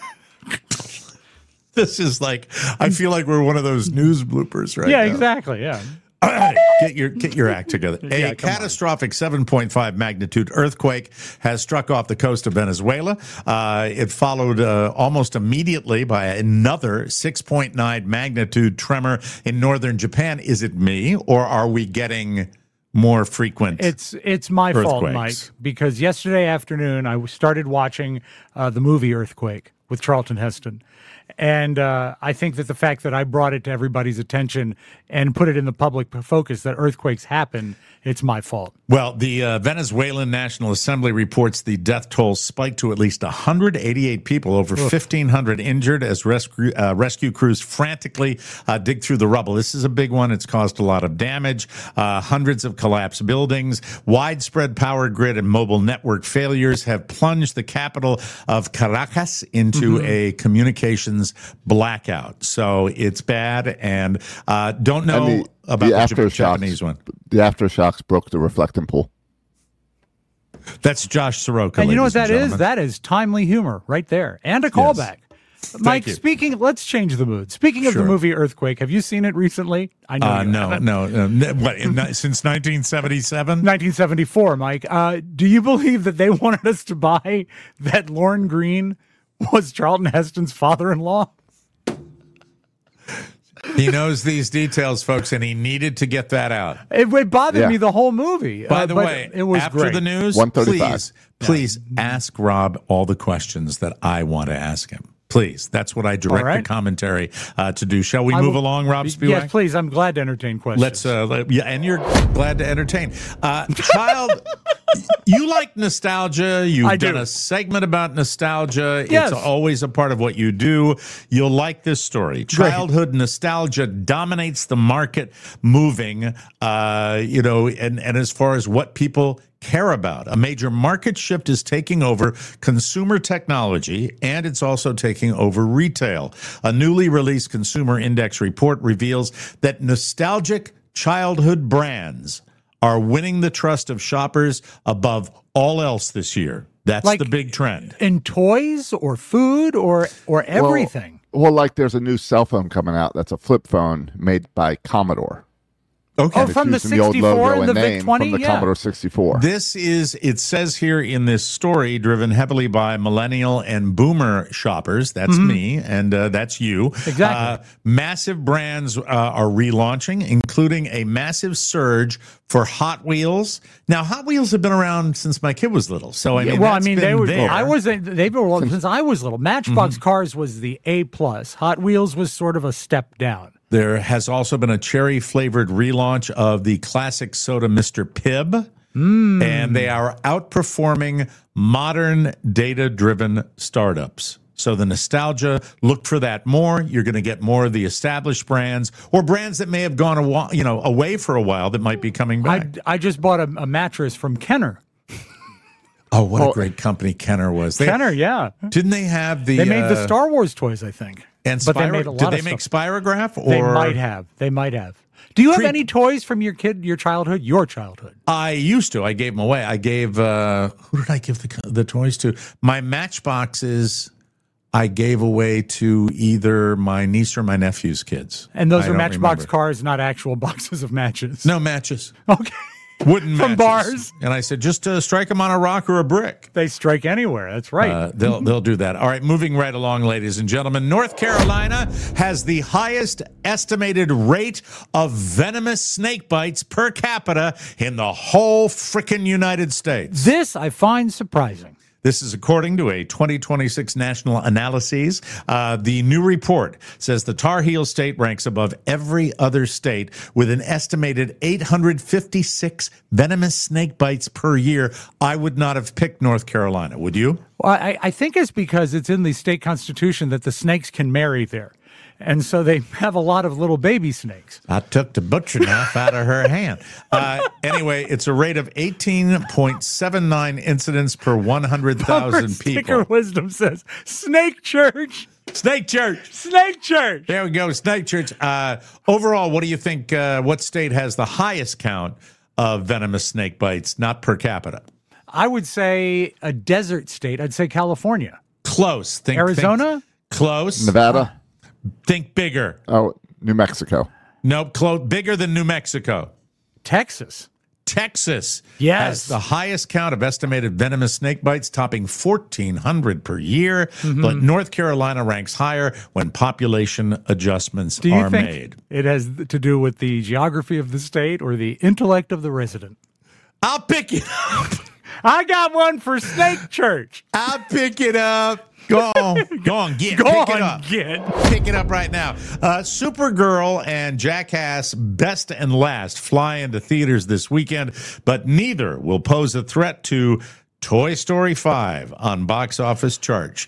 This is like, I feel like we're one of those news bloopers right now. Yeah, exactly. Yeah. All right, get your act together. Yeah, A catastrophic 7.5 magnitude earthquake has struck off the coast of Venezuela. It followed almost immediately by another 6.9 magnitude tremor in northern Japan. Is it me, or are we getting more frequent? It's my fault, earthquakes? Mike, because yesterday afternoon I started watching the movie Earthquake with Charlton Heston. And I think that the fact that I brought it to everybody's attention and put it in the public focus that earthquakes happen, it's my fault. Well, the Venezuelan National Assembly reports the death toll spiked to at least 188 people, over 1,500 injured as rescue crews frantically dig through the rubble. This is a big one. It's caused a lot of damage, hundreds of collapsed buildings, widespread power grid and mobile network failures have plunged the capital of Caracas into a communications blackout. So it's bad, and don't know about the Japanese one. The aftershocks broke the reflecting pool. That's Josh Soroka. And you know what that is? gentlemen. That is timely humor right there. And a callback. Mike, you. let's change the mood. Speaking of the Sure. movie Earthquake, have you seen it recently? I know you haven't. No. What, since 1977? 1974, Mike. Do you believe that they wanted us to buy that Lorne Greene was Charlton Heston's father-in-law? He knows these details, folks, and he needed to get that out. It bothered me the whole movie. By the but way, it was after great. the news, 135. please ask Rob all the questions that I want to ask him. Please. That's what I direct All right. the commentary to do. Shall we move along, Rob Spiewak? Yes, please. I'm glad to entertain questions. And you're glad to entertain. Child, you like nostalgia. You've done a segment about nostalgia. Yes. It's always a part of what you do. You'll like this story. Childhood nostalgia dominates the market moving, and as far as what people care about. A major market shift is taking over consumer technology, and it's also taking over retail. A newly released Consumer Index report reveals that nostalgic childhood brands are winning the trust of shoppers above all else this year. That's the big trend. In toys or food or everything. Well, like there's a new cell phone coming out that's a flip phone made by Commodore. Okay. Oh, from the 64 old logo and the name VIC-20? from the Commodore 64. It says here in this story, driven heavily by millennial and boomer shoppers. That's me, and that's you. Exactly. Massive brands are relaunching, including a massive surge for Hot Wheels. Now, Hot Wheels have been around since my kid was little, so They were. They've been since I was little. Matchbox Cars was the A+. Hot Wheels was sort of a step down. There has also been a cherry-flavored relaunch of the classic soda Mr. Pibb, and they are outperforming modern data-driven startups. So the nostalgia, look for that more. You're going to get more of the established brands or brands that may have gone away for a while that might be coming back. I just bought a mattress from Kenner. Oh, what a great company Kenner was. Kenner, yeah. Didn't they have the... They made the Star Wars toys, I think. And but they made a lot did they of make stuff. Spirograph? Or They might have. Do you have any toys from your childhood? Your childhood? I used to. I gave them away. I gave... who did I give the toys to? My Matchboxes... I gave away to either my niece or my nephew's kids. And those I are don't Matchbox remember. cars, not actual boxes of matches. No matches. Okay. Wooden From matches. bars. And I said, just strike them on a rock or a brick. They strike anywhere. That's right. They'll do that. All right, moving right along, ladies and gentlemen. North Carolina has the highest estimated rate of venomous snake bites per capita in the whole frickin' United States. This I find surprising. This is according to a 2026 national analyses. The new report says the Tar Heel State ranks above every other state with an estimated 856 venomous snake bites per year. I would not have picked North Carolina. Would you? Well, I think it's because it's in the state constitution that the snakes can marry there. And so they have a lot of little baby snakes. I took the butcher knife out of her hand. Anyway, it's a rate of 18.79 incidents per 100,000 Sticker people. Wisdom says, Snake Church. Snake Church. Snake Church. There we go, Snake Church. Overall, what do you think? What state has the highest count of venomous snake bites, not per capita? I would say a desert state. I'd say California. Close. Arizona? Close. Nevada? Think bigger. Oh, New Mexico. Nope. Bigger than New Mexico. Texas. Texas Yes. has the highest count of estimated venomous snake bites, topping 1,400 per year. But North Carolina ranks higher when population adjustments Do you are think made. it has to do with the geography of the state or the intellect of the resident? I'll pick it up. I got one for Snake Church. I'll pick it up. Go on, get Go pick on, it up. get. Pick it up right now. Supergirl and Jackass Best and Last fly into theaters this weekend, but neither will pose a threat to Toy Story 5 on box office charge.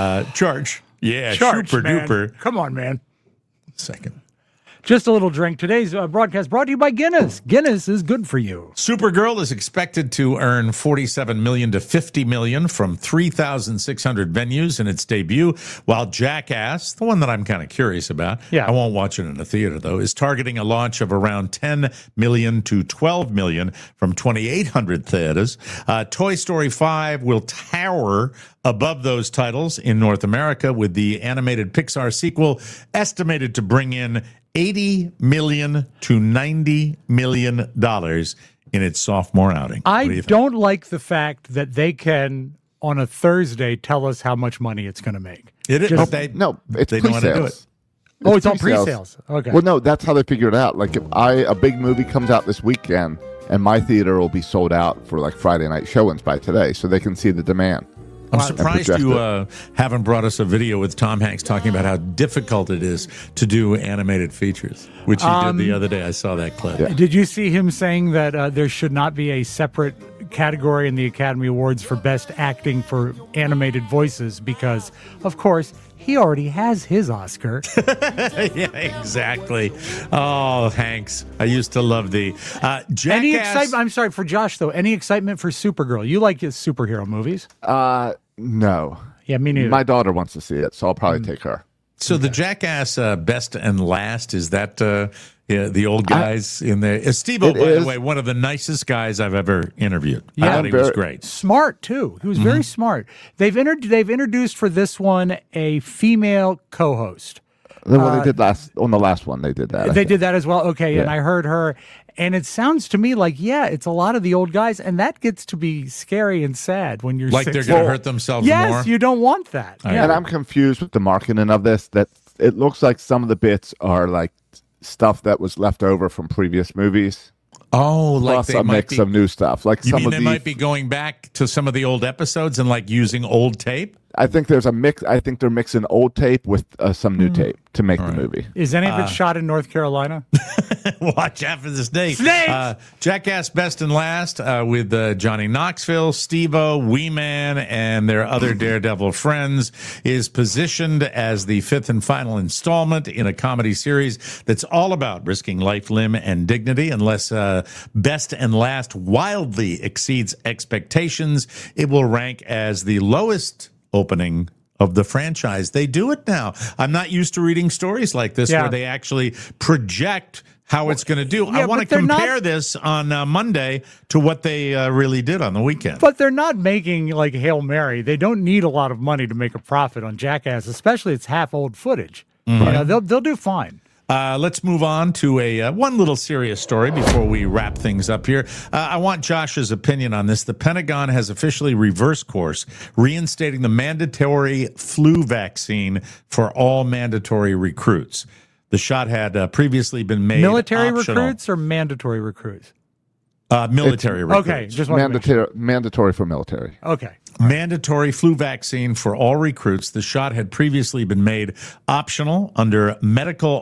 Yeah, Church, super man. duper. Come on, man. Second. Just a little drink. Today's broadcast brought to you by Guinness. Guinness is good for you. Supergirl is expected to earn $47 million to $50 million from 3,600 venues in its debut, while Jackass, the one that I'm kind of curious about, I won't watch it in a theater though, is targeting a launch of around 10 million to 12 million from 2,800 theaters. Toy Story 5 will tower above those titles in North America, with the animated Pixar sequel estimated to bring in $80 million to $90 million in its sophomore outing. I don't like the fact that they can, on a Thursday, tell us how much money it's going to make. It is. It's they know how to do it. It's all pre-sales. Okay. Well, no, that's how they figure it out. Like if a big movie comes out this weekend, and my theater will be sold out for like Friday night showings by today, so they can see the demand. I'm surprised project you it. haven't brought us a video with Tom Hanks talking about how difficult it is to do animated features, which he did the other day. I saw that clip. Yeah. Did you see him saying that there should not be a separate category in the Academy Awards for Best Acting for Animated Voices because, of course, he already has his Oscar. Yeah, exactly. Oh, Hanks. I used to love the Jackass. Any excitement? I'm sorry, for Josh, though. Any excitement for Supergirl? You like his superhero movies? No. Yeah, me neither. My daughter wants to see it, so I'll probably take her. So the Jackass Best and Last, is that the old guys in there? Steve-O, by the way, one of the nicest guys I've ever interviewed. I thought he was great. Smart, too. He was very smart. They've introduced for this one a female co-host. Well, they did on the last one. They did that. They did that as well. Okay, Yeah. and I heard her, and it sounds to me like, it's a lot of the old guys, and that gets to be scary and sad when you're Like 60. they're going to hurt themselves Yes, more? you don't want that. Yeah. And I'm confused with the marketing of this. That it looks like some of the bits are like stuff that was left over from previous movies, Oh, like plus they a might mix be, of new stuff. Like you some mean of they the, might be going back to some of the old episodes and like using old tape? I think there's a mix. I think they're mixing old tape with some new tape to make the movie. Is any of it shot in North Carolina? Watch out for the snakes. Snakes! Jackass Best and Last with Johnny Knoxville, Steve-O, Wee Man, and their other Daredevil friends is positioned as the fifth and final installment in a comedy series that's all about risking life, limb, and dignity. Unless Best and Last wildly exceeds expectations, it will rank as the lowest opening of the franchise. They do it now. I'm not used to reading stories like this where they actually project how it's going to do. I want to compare this on Monday to what they really did on the weekend. But they're not making like Hail Mary. They don't need a lot of money to make a profit on Jackass, especially it's half old footage. You know, they'll do fine. Let's move on to a one little serious story before we wrap things up here. I want Josh's opinion on this. The Pentagon has officially reversed course, reinstating the mandatory flu vaccine for all mandatory recruits. The shot had previously been made Military optional. recruits or mandatory recruits? Military recruits. Okay, just want to make sure. Mandatory for military. Okay. Mandatory flu vaccine for all recruits. The shot had previously been made optional under medical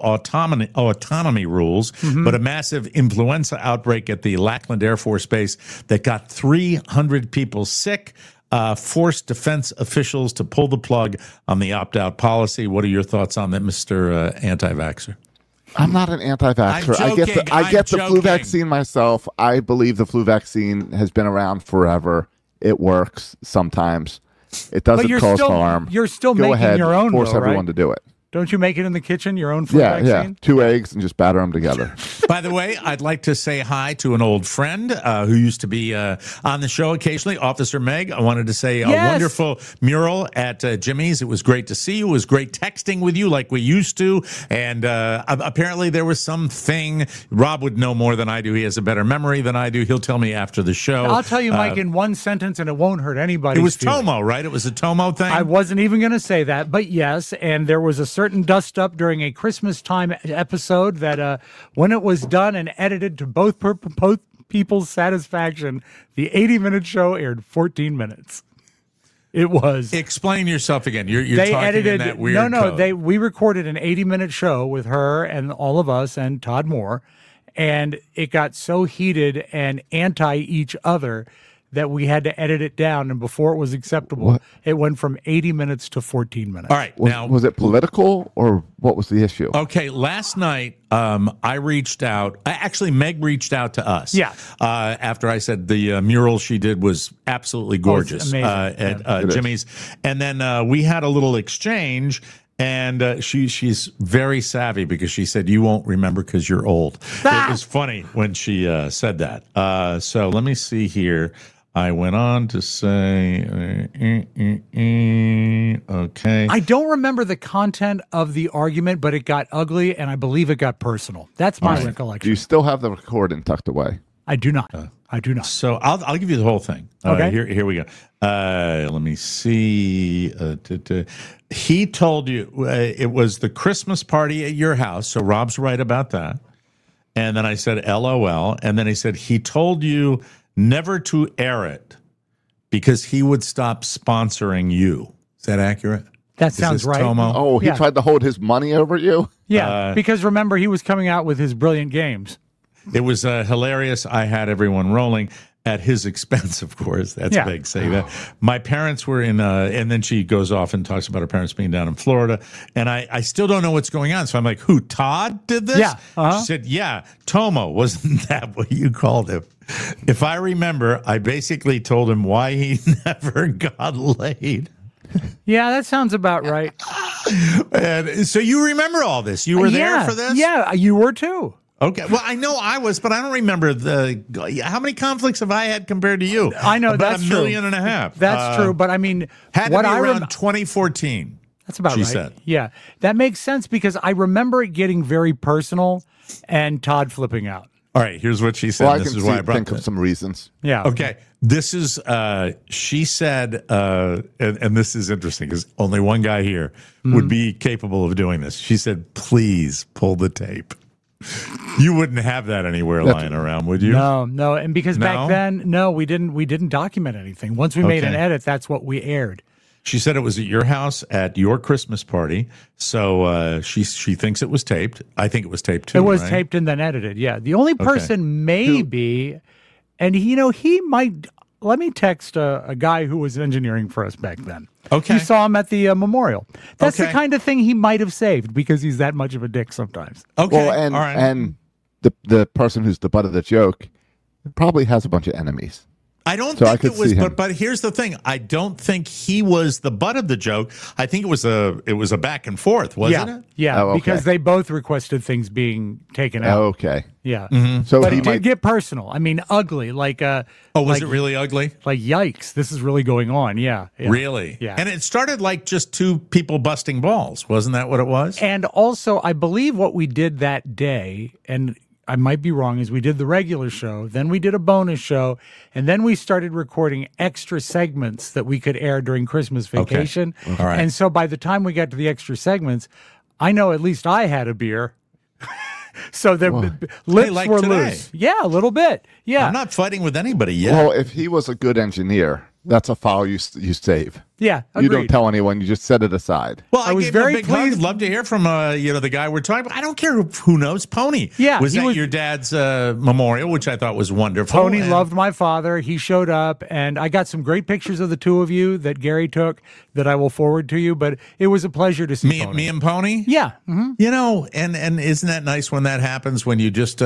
autonomy rules, but a massive influenza outbreak at the Lackland Air Force Base that got 300 people sick forced defense officials to pull the plug on the opt-out policy. What are your thoughts on that, Mr. Anti-Vaxxer? I'm not an anti-vaxxer. I get the flu vaccine myself. I believe the flu vaccine has been around forever. It works sometimes. It doesn't cause harm. You're still Go making ahead, your own, force though, everyone right? to do it. Don't you make it in the kitchen, your own flu Yeah, vaccine? 2 eggs and just batter them together. By the way, I'd like to say hi to an old friend who used to be on the show occasionally, Officer Meg. I wanted to say a wonderful mural at Jimmy's. It was great to see you. It was great texting with you like we used to. And apparently there was something. Rob would know more than I do. He has a better memory than I do. He'll tell me after the show. I'll tell you, Mike, in one sentence, and it won't hurt anybody. It was Tomo, right? It was a Tomo thing? I wasn't even going to say that, but yes, and there was a certain dust-up during a Christmas time episode that when it was done and edited to both people's satisfaction, the 80-minute show aired 14 minutes. It was. Explain yourself again. You're they talking edited, in that weird code. We recorded an 80-minute show with her and all of us and Todd Moore, and it got so heated and anti each other that we had to edit it down, and before it was acceptable, it went from 80 minutes to 14 minutes. All right. Now, Was it political or what was the issue? okay, last night I reached out. Actually, Meg reached out to us. Yeah. After I said the mural she did was absolutely gorgeous amazing. at Jimmy's, and then we had a little exchange. And she's very savvy because she said, "You won't remember because you're old." It was funny when she said that. So let me see here. I went on to say, okay. I don't remember the content of the argument, but it got ugly, and I believe it got personal. That's my Do recollection. you still have the recording tucked away? I do not. I do not. So I'll give you the whole thing. Okay. Here we go. Let me see. He told you it was the Christmas party at your house. So Rob's right about that. And then I said, LOL. And then he said, he told you never to air it because he would stop sponsoring you. Is that accurate? That sounds right. Tomo? Oh, he tried to hold his money over you? Yeah, because remember, he was coming out with his brilliant games. It was hilarious. I had everyone rolling at his expense, of course. That's big saying that. My parents were in, and then she goes off and talks about her parents being down in Florida. And I still don't know what's going on. So I'm like, who, Todd did this? Yeah. Uh-huh. She said, yeah, Tomo. Wasn't that what you called him? If I remember, I basically told him why he never got laid. Yeah, that sounds about right. And so you remember all this? You were there for this? Yeah, you were too. Okay. Well, I know I was, but I don't remember how many conflicts have I had compared to you? I know about that's a million and a half. That's true, but I mean, had to be around 2014. That's about right. She said, yeah, that makes sense because I remember it getting very personal and Todd flipping out. All right, here's what she said. Well, this is why I brought think of some reasons. Yeah. Okay. This is, she said, and this is interesting because only one guy here would be capable of doing this. She said, please pull the tape. You wouldn't have that anywhere lying around, would you? No. And because back then, we didn't document anything. Once we made an edit, that's what we aired. She said it was at your house at your Christmas party, so she thinks it was taped. I think it was taped too. It was taped and then edited. Yeah, the only person maybe, and he might. Let me text a guy who was engineering for us back then. Okay, you saw him at the memorial. That's the kind of thing he might have saved because he's that much of a dick sometimes. Okay, well, and the person who's the butt of the joke probably has a bunch of enemies. I don't think it was, but here's the thing. I don't think he was the butt of the joke. I think it was a back and forth, wasn't it? Yeah, because they both requested things being taken out. Okay. Yeah. Mm-hmm. So but it did get personal. I mean, ugly. Like was it really ugly? Like, yikes, this is really going on. Yeah. Really? Yeah. And it started like just two people busting balls. Wasn't that what it was? And also, I believe what we did that day, and I might be wrong, is we did the regular show, then we did a bonus show, and then we started recording extra segments that we could air during Christmas vacation. Okay. All right. And so by the time we got to the extra segments, I know at least I had a beer. So the lips were today. loose. Yeah, a little bit. Yeah. I'm not fighting with anybody yet. Well, if he was a good engineer, that's a file you save. Yeah, agreed. You don't tell anyone. You just set it aside. Well, I was gave very him a big hug. pleased. I'd love to hear from the guy we're talking about. I don't care who knows. Pony. Yeah, was he at was- your dad's memorial, which I thought was wonderful. Tony and loved my father. He showed up, and I got some great pictures of the two of you that Gary took that I will forward to you. But it was a pleasure to see Tony. me and Pony. Yeah. Mm-hmm. And isn't that nice when that happens? When you just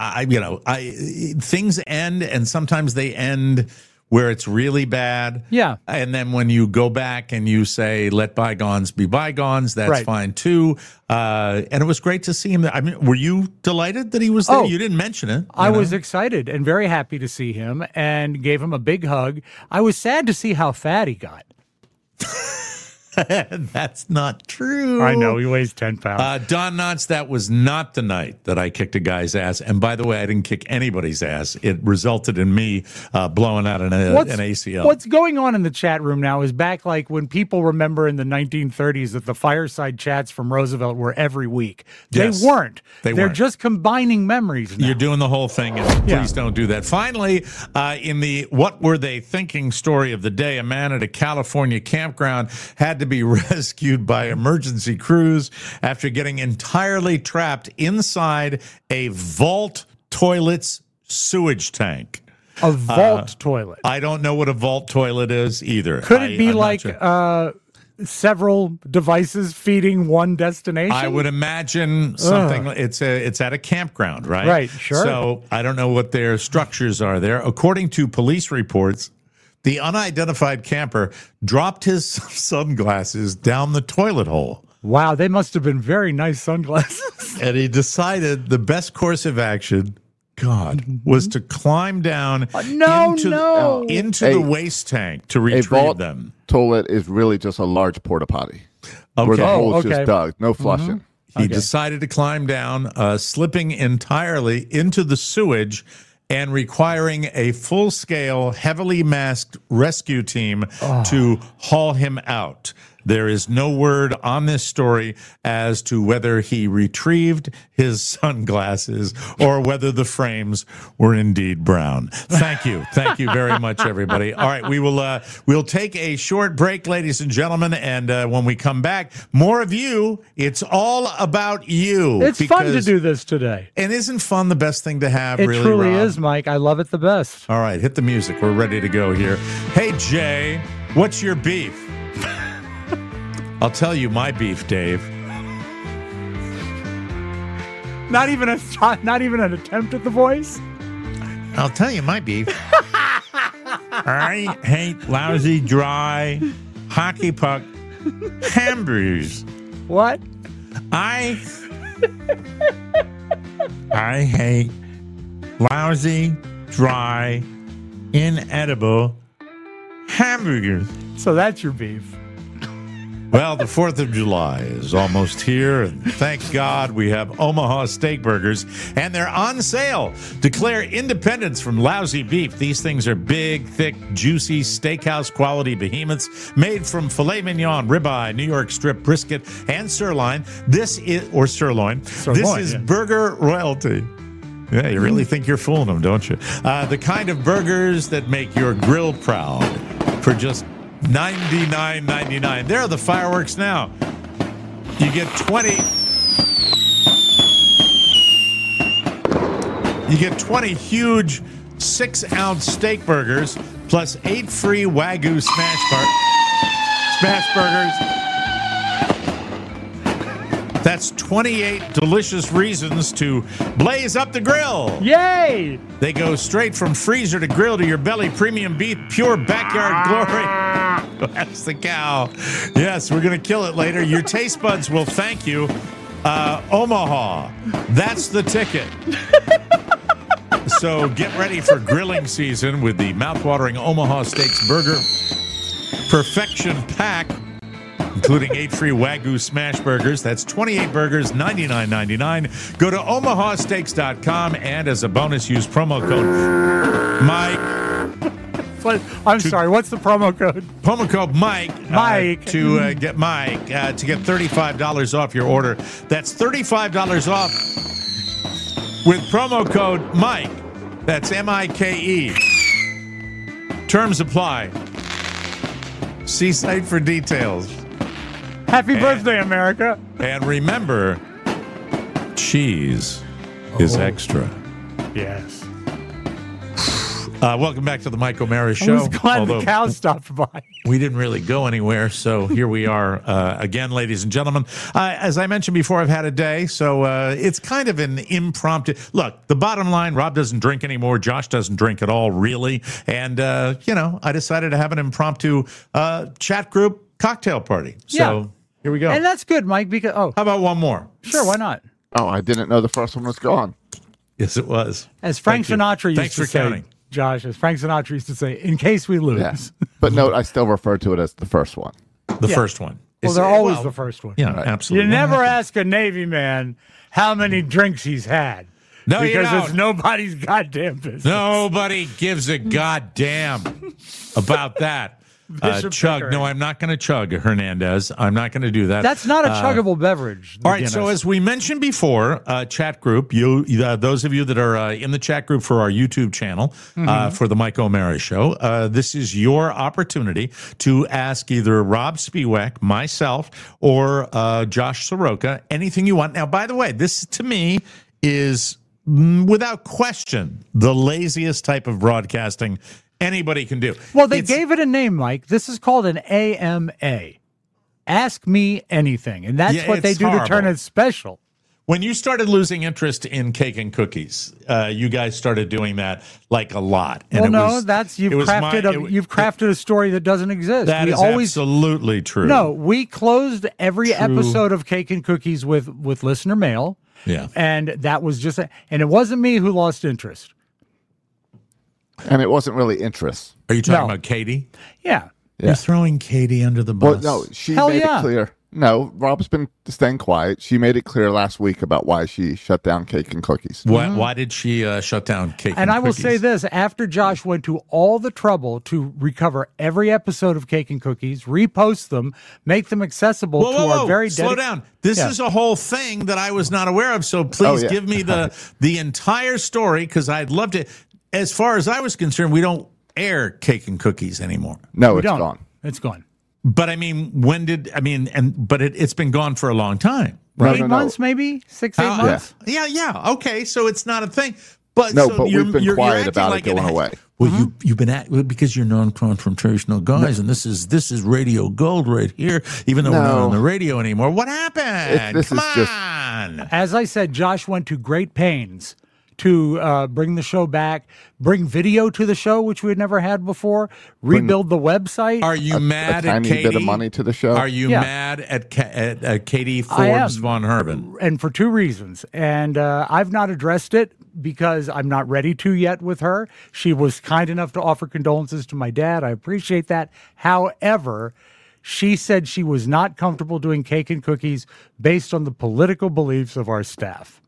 things end, and sometimes they end where it's really bad. Yeah. And then when you go back and you say, let bygones be bygones, that's Right. fine too. And it was great to see him. I mean, were you delighted that he was there? Oh, You didn't mention it. I was excited and very happy to see him and gave him a big hug. I was sad to see how fat he got. That's not true. I know, he weighs 10 pounds. Don Knotts, that was not the night that I kicked a guy's ass. And by the way, I didn't kick anybody's ass. It resulted in me blowing out an ACL. What's going on in the chat room now is back like when people remember in the 1930s that the fireside chats from Roosevelt were every week. Yes, they weren't. they They're weren't. just combining memories now. You're doing the whole thing, and please don't do that. Finally, in the What Were They Thinking story of the day, a man at a California campground had to be rescued by emergency crews after getting entirely trapped inside a vault toilet's sewage tank. A vault toilet. I don't know what a vault toilet is either. Could it be I'm not like sure. several devices feeding one destination? I would imagine something. It's at a campground, right? Right, sure. So I don't know what their structures are there. According to police reports, the unidentified camper dropped his sunglasses down the toilet hole. Wow, they must have been very nice sunglasses. And he decided the best course of action, was to climb down into the waste tank to A retrieve vault them. toilet is really just a large porta potty where the Okay. hole's okay. just dug. No flushing. He decided to climb down, slipping entirely into the sewage and requiring a full-scale, heavily masked rescue team to haul him out. There is no word on this story as to whether he retrieved his sunglasses or whether the frames were indeed brown. Thank you very much, everybody. All right, we'll take a short break, ladies and gentlemen, and when we come back, more of you. It's all about you. It's fun to do this today. And isn't fun the best thing to have? It really, truly Rob? is, Mike. I love it the best. All right, hit the music. We're ready to go here. Hey, Jay, what's your beef? I'll tell you my beef, Dave. Not even an attempt at the voice? I'll tell you my beef. I hate lousy, dry, hockey puck hamburgers. What? I hate lousy, dry, inedible hamburgers. So that's your beef. Well, the 4th of July is almost here, and thank God we have Omaha Steak Burgers, and they're on sale. Declare independence from lousy beef. These things are big, thick, juicy, steakhouse quality behemoths made from filet mignon, ribeye, New York strip, brisket, and sirloin. This is burger royalty. Yeah, you really think you're fooling them, don't you? The kind of burgers that make your grill proud for just $99.99. There are the fireworks now. You get 20 huge 6-ounce steak burgers plus 8 free Wagyu smash burgers. That's 28 delicious reasons to blaze up the grill. Yay! They go straight from freezer to grill to your belly. Premium beef, pure backyard glory. That's the cow. Yes, we're going to kill it later. Your taste buds will thank you. Omaha, that's the ticket. So get ready for grilling season with the mouthwatering Omaha Steaks Burger Perfection Pack, including 8 free Wagyu smash burgers. That's 28 burgers, $99.99. Go to omahasteaks.com, and as a bonus, use promo code Mike. Sorry, what's the promo code? Promo code Mike. To get $35 off your order. That's $35 off with promo code Mike. That's MIKE. Terms apply. See site for details. Happy birthday, America. And remember, cheese is extra. Yes. Welcome back to the Mike O'Mara Show. I was glad the cow stopped by. We didn't really go anywhere, so here we are again, ladies and gentlemen. As I mentioned before, I've had a day, so it's kind of an impromptu. Look, the bottom line, Rob doesn't drink anymore. Josh doesn't drink at all, really. And, I decided to have an impromptu chat group cocktail party. So here we go. And that's good, Mike, because, How about one more? Sure, why not? Oh, I didn't know the first one was gone. Yes, it was. As Frank Sinatra used to say. Counting. Josh, as Frank Sinatra used to say, in case we lose. Yeah. But note, I still refer to it as the first one. The first one. Well, they're always the first one. Yeah, right. Absolutely. You never ask a Navy man how many drinks he's had. No, because you it's nobody's goddamn business. Nobody gives a goddamn about that. Chug. Pickering. No, I'm not going to chug, Hernandez. I'm not going to do that. That's not a chuggable beverage. All right. So as we mentioned before, chat group, those of you that are in the chat group for our YouTube channel, for the Mike O'Mara Show, this is your opportunity to ask either Rob Spiewak, myself, or Josh Soroka anything you want. Now, by the way, this to me is without question the laziest type of broadcasting anybody can do. Well, they gave it a name, Mike. This is called an AMA. Ask me anything. And that's what they do to turn it special. When you started losing interest in cake and cookies, you guys started doing that like a lot. And you've crafted a story that doesn't exist. That is absolutely true. No, we closed every episode of Cake and Cookies with listener mail. Yeah. And that was just and it wasn't me who lost interest. And it wasn't really interest. Are you talking about Katie? Yeah. You're throwing Katie under the bus. Well, no, she made it clear. No, Rob's been staying quiet. She made it clear last week about why she shut down Cake and Cookies. Why did she shut down Cake and Cookies? And I will say this, after Josh went to all the trouble to recover every episode of Cake and Cookies, repost them, make them accessible to our very slow down. This is a whole thing that I was not aware of, so please give me the entire story, because I'd love to. As far as I was concerned, we don't air Cake and Cookies anymore. No, it's gone. It's gone. But I mean, but it's been gone for a long time. Right? 8 months, maybe 6, 8 months. Yeah. Okay, so it's not a thing. But we've been quiet about it going away. Well, you've been because you're non-confrontational guys, and this is Radio Gold right here. Even though we're not on the radio anymore, what happened? Come on. As I said, Josh went to great pains to bring the show back, bring video to the show, which we had never had before, rebuild the website. Are you mad at Katie? Bit of money to the show? Are you mad at Katie Forbes von Herben? And for 2 reasons. And I've not addressed it because I'm not ready to yet with her. She was kind enough to offer condolences to my dad. I appreciate that. However, she said she was not comfortable doing Cake and Cookies based on the political beliefs of our staff.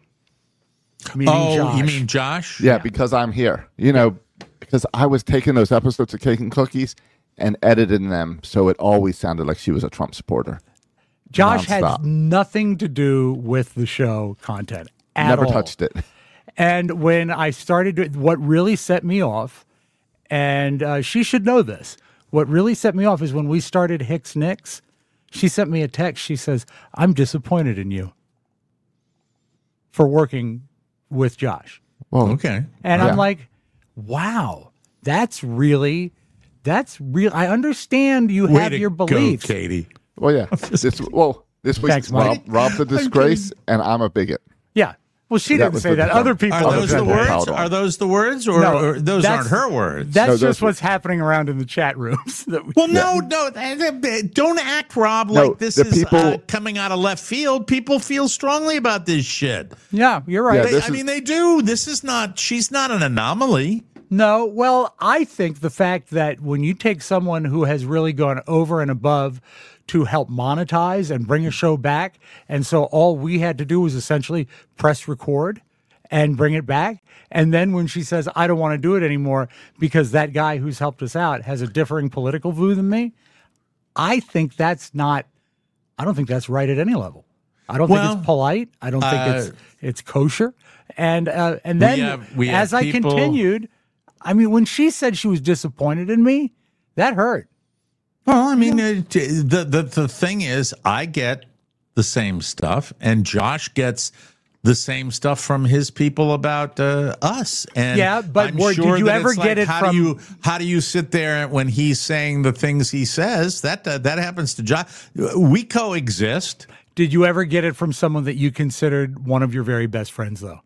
You mean Josh? Yeah, because I'm here. Because I was taking those episodes of Cake and Cookies and editing them so it always sounded like she was a Trump supporter. Josh had nothing to do with the show content at all. Never touched it. And when I started, what really set me off, and she should know this, what really set me off is when we started Hicks Nicks, she sent me a text. She says, "I'm disappointed in you for working with Josh." Well, okay. And I'm like, wow, that's real. I understand you have your beliefs. Go, Katie. Well, yeah. This week's Rob's a disgrace, and I'm a bigot. Yeah. Well, she didn't say that. Other people. Are those the words? Are those the words, or those aren't her words? That's just what's happening around in the chat rooms. No, don't act, Rob, like this is coming out of left field. People feel strongly about this shit. Yeah, you're right. Yeah, they do. This is not. She's not an anomaly. No, well, I think the fact that when you take someone who has really gone over and above to help monetize and bring a show back, and so all we had to do was essentially press record and bring it back, and then when she says, "I don't want to do it anymore because that guy who's helped us out has a differing political view than me," I think that's not. I don't think that's right at any level. I don't think it's polite. I don't think it's kosher. And then as I continued, I mean, when she said she was disappointed in me, that hurt. Well, I mean, the thing is, I get the same stuff, and Josh gets the same stuff from his people about us. And yeah, but did you ever get it from? How do you sit there when he's saying the things he says? That happens to Josh. We coexist. Did you ever get it from someone that you considered one of your very best friends, though?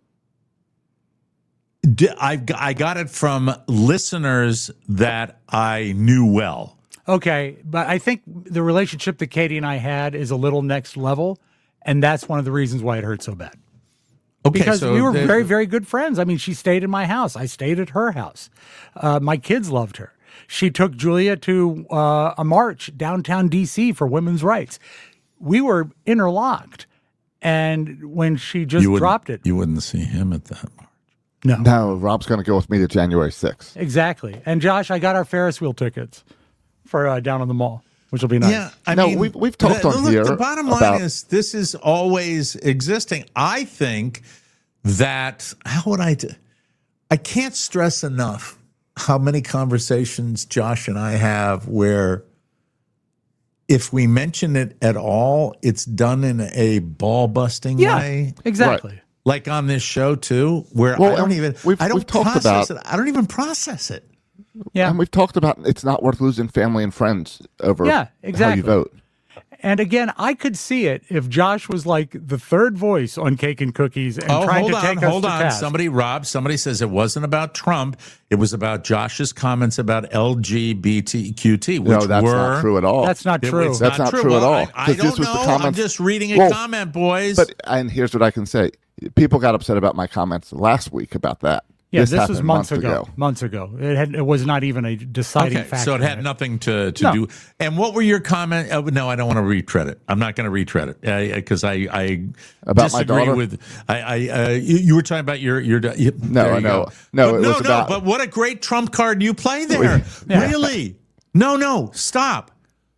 I got it from listeners that I knew well. Okay, but I think the relationship that Katie and I had is a little next level, and that's one of the reasons why it hurt so bad. Okay, because we were very, very good friends. I mean, she stayed in my house. I stayed at her house. My kids loved her. She took Julia to a march downtown D.C. for women's rights. We were interlocked, and when she just dropped it. You wouldn't see him at that march. No, Rob's going to go with me to January 6th. Exactly. And Josh, I got our Ferris wheel tickets for down on the mall, which will be nice. Yeah, I mean, we've talked on here. The bottom line is this is always existing. I think that I can't stress enough how many conversations Josh and I have where if we mention it at all, it's done in a ball-busting way. Exactly. Right. Like on this show too, where I don't even process it. I don't even process it. Yeah, and we've talked about it's not worth losing family and friends over how you vote. And again, I could see it if Josh was like the third voice on Cake and Cookies and trying to take us to task. Somebody says it wasn't about Trump. It was about Josh's comments about LGBTQT, which no, that's not true at all. That's not true. That's not true at all. I don't know. I'm just reading a comment, boys. And here's what I can say. People got upset about my comments last week about that. Yeah, this was months ago. Months ago. It was not even a deciding factor. So it had nothing to do. And what were your comments? No, I don't want to retread it. I'm not going to retread it because I about disagree my daughter? with. You were talking about your. No, I know. No, but what a great trump card you play there. Really? No, stop.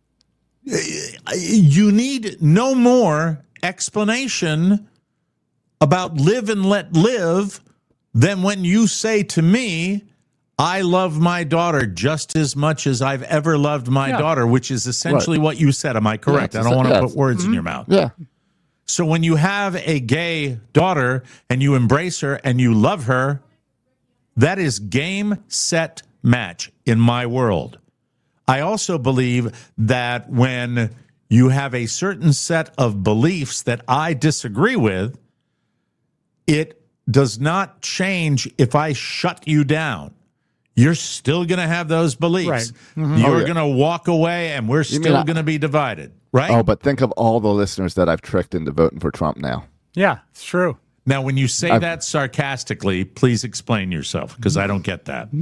You need no more explanation about live and let live than when you say to me, I love my daughter just as much as I've ever loved my daughter, which is essentially what you said. Am I correct? I don't want to put words in your mouth. Yeah. So when you have a gay daughter and you embrace her and you love her, that is game, set, match in my world. I also believe that when you have a certain set of beliefs that I disagree with, it does not change if I shut you down. You're still going to have those beliefs. Right. Mm-hmm. You're going to walk away, and we're still going to be divided, right? Oh, but think of all the listeners that I've tricked into voting for Trump now. Yeah, it's true. Now, when you say that sarcastically, please explain yourself, because I don't get that.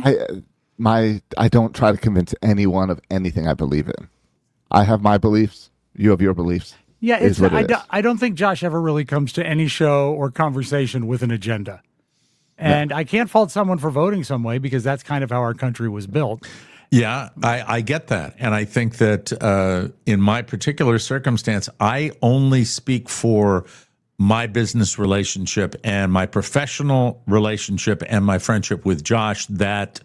I don't try to convince anyone of anything I believe in. I have my beliefs. You have your beliefs. Yeah, I don't think Josh ever really comes to any show or conversation with an agenda. And I can't fault someone for voting some way because that's kind of how our country was built. Yeah, I get that. And I think that in my particular circumstance, I only speak for my business relationship and my professional relationship and my friendship with Josh, that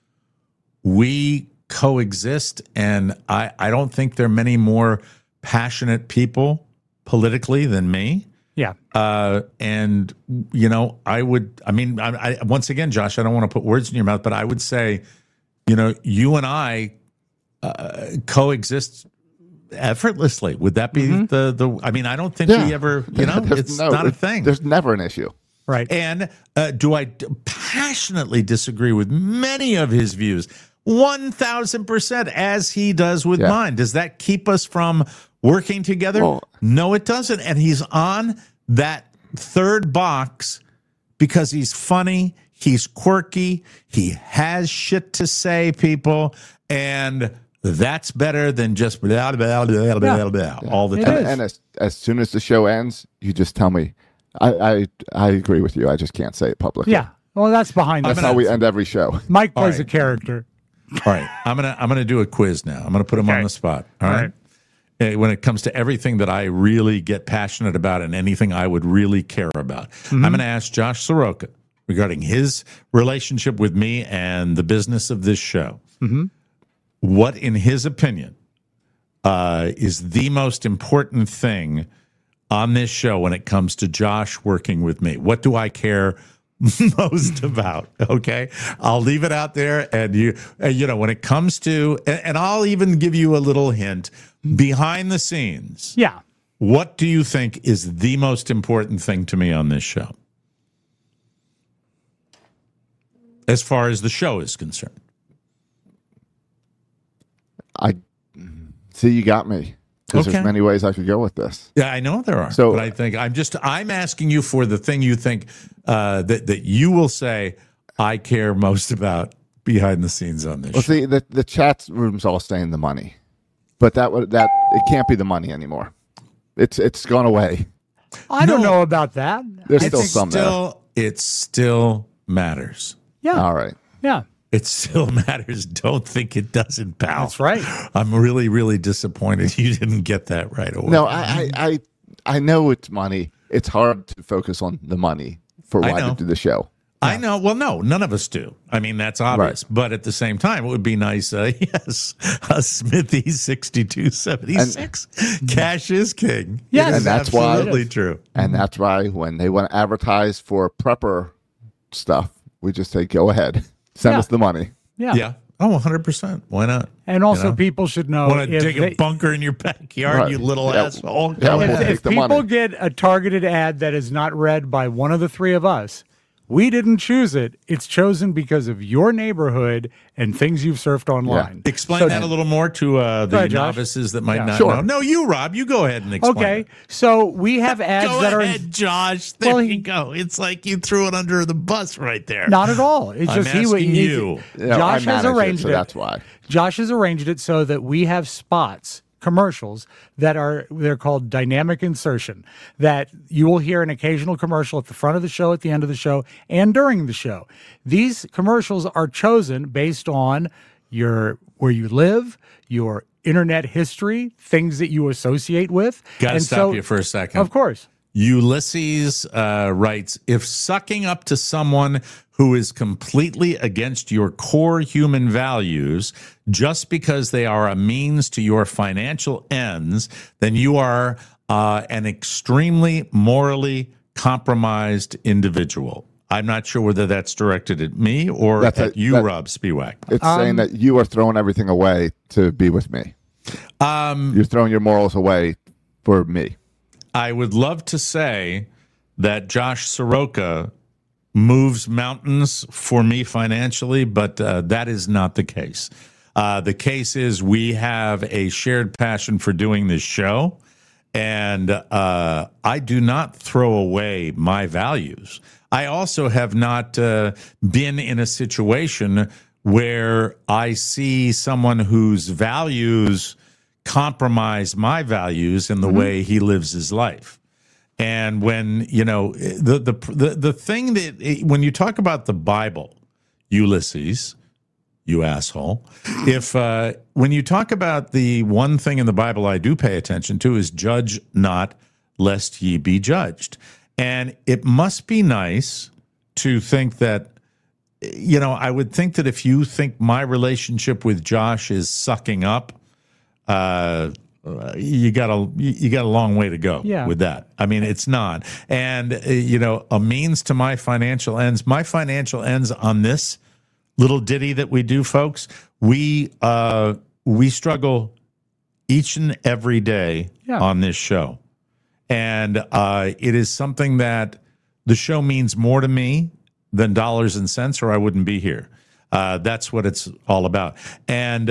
we coexist. And I don't think there are many more passionate people politically than me. Yeah. And, you know, I once again, Josh, I don't want to put words in your mouth, but I would say, you know, you and I coexist effortlessly. Would that be I don't think we ever, it's not a thing. There's never an issue. Right. And do I passionately disagree with many of his views? 1,000%, as he does with mine. Does that keep us from working together? Well, no, it doesn't. And he's on that third box because he's funny, he's quirky, he has shit to say, people, and that's better than just blah, blah, blah, blah, blah, all the time. And as soon as the show ends, you just tell me, I agree with you. I just can't say it publicly. Yeah. Well, that's behind us. That's how we end every show. Mike plays a character. All right, I'm gonna do a quiz now. I'm gonna put him on the spot. All right. When it comes to everything that I really get passionate about and anything I would really care about, I'm going to ask Josh Soroka regarding his relationship with me and the business of this show. What, in his opinion, is the most important thing on this show when it comes to Josh working with me? What do I care most about? Okay, I'll leave it out there, and you know, when it comes to, and I'll even give you a little hint behind the scenes. Yeah, what do you think is the most important thing to me on this show, as far as the show is concerned? I see, you got me. Because there's many ways I could go with this. Yeah, I know there are. So, but I think I'm asking you for the thing you think that you will say I care most about behind the scenes on this show. See, the chat room's all saying the money, but that it can't be the money anymore. It's gone away. I don't know about that. There's still some there. It still matters. Yeah. All right. Yeah. It still matters. Don't think it doesn't, pal. That's right. I'm really, really disappointed you didn't get that right away. No, I know it's money. It's hard to focus on the money for why to do the show. I know. Well, no, none of us do. I mean, that's obvious. Right. But at the same time, it would be nice. Yes, a Smithy 6276. Cash is king. Yes, and that's absolutely true. And that's why when they want to advertise for prepper stuff, we just say, go ahead. Send us the money. Yeah. Oh, 100%. Why not? And also, people should know. Want to dig a bunker in your backyard, you little asshole? Yeah, if people get a targeted ad that is not read by one of the three of us, We didn't choose it. It's chosen because of your neighborhood and things you've surfed online. Yeah. Explain that a little more to the novices that might not know. No, you, Rob. You go ahead and explain. Okay. It. So we have ads go that ahead, are... Josh. There you go. It's like you threw it under the bus right there. Not at all. It's just you. Josh has arranged so that's why. Josh has arranged it so that we have spots, commercials they're called dynamic insertion, that you will hear an occasional commercial at the front of the show, at the end of the show, and during the show. These commercials are chosen based on where you live, your internet history, things that you associate with. Got to stop you for a second. Of course. Ulysses writes, if sucking up to someone who is completely against your core human values just because they are a means to your financial ends, then you are an extremely morally compromised individual. I'm not sure whether that's directed at me or at you, Rob Spiewak. It's saying that you are throwing everything away to be with me. You're throwing your morals away for me. I would love to say that Josh Soroka moves mountains for me financially, but that is not the case. The case is we have a shared passion for doing this show, and I do not throw away my values. I also have not been in a situation where I see someone whose values compromise my values in the way he lives his life. And when, the thing that, when you talk about the Bible, Ulysses, you asshole, when you talk about the one thing in the Bible I do pay attention to is judge not lest ye be judged. And it must be nice to think that, I would think that if you think my relationship with Josh is sucking up, you got a long way to go with that. I mean, it's not. And, a means to my financial ends on this little ditty that we do, folks, we struggle each and every day on this show. And it is something that the show means more to me than dollars and cents, or I wouldn't be here. That's what it's all about. And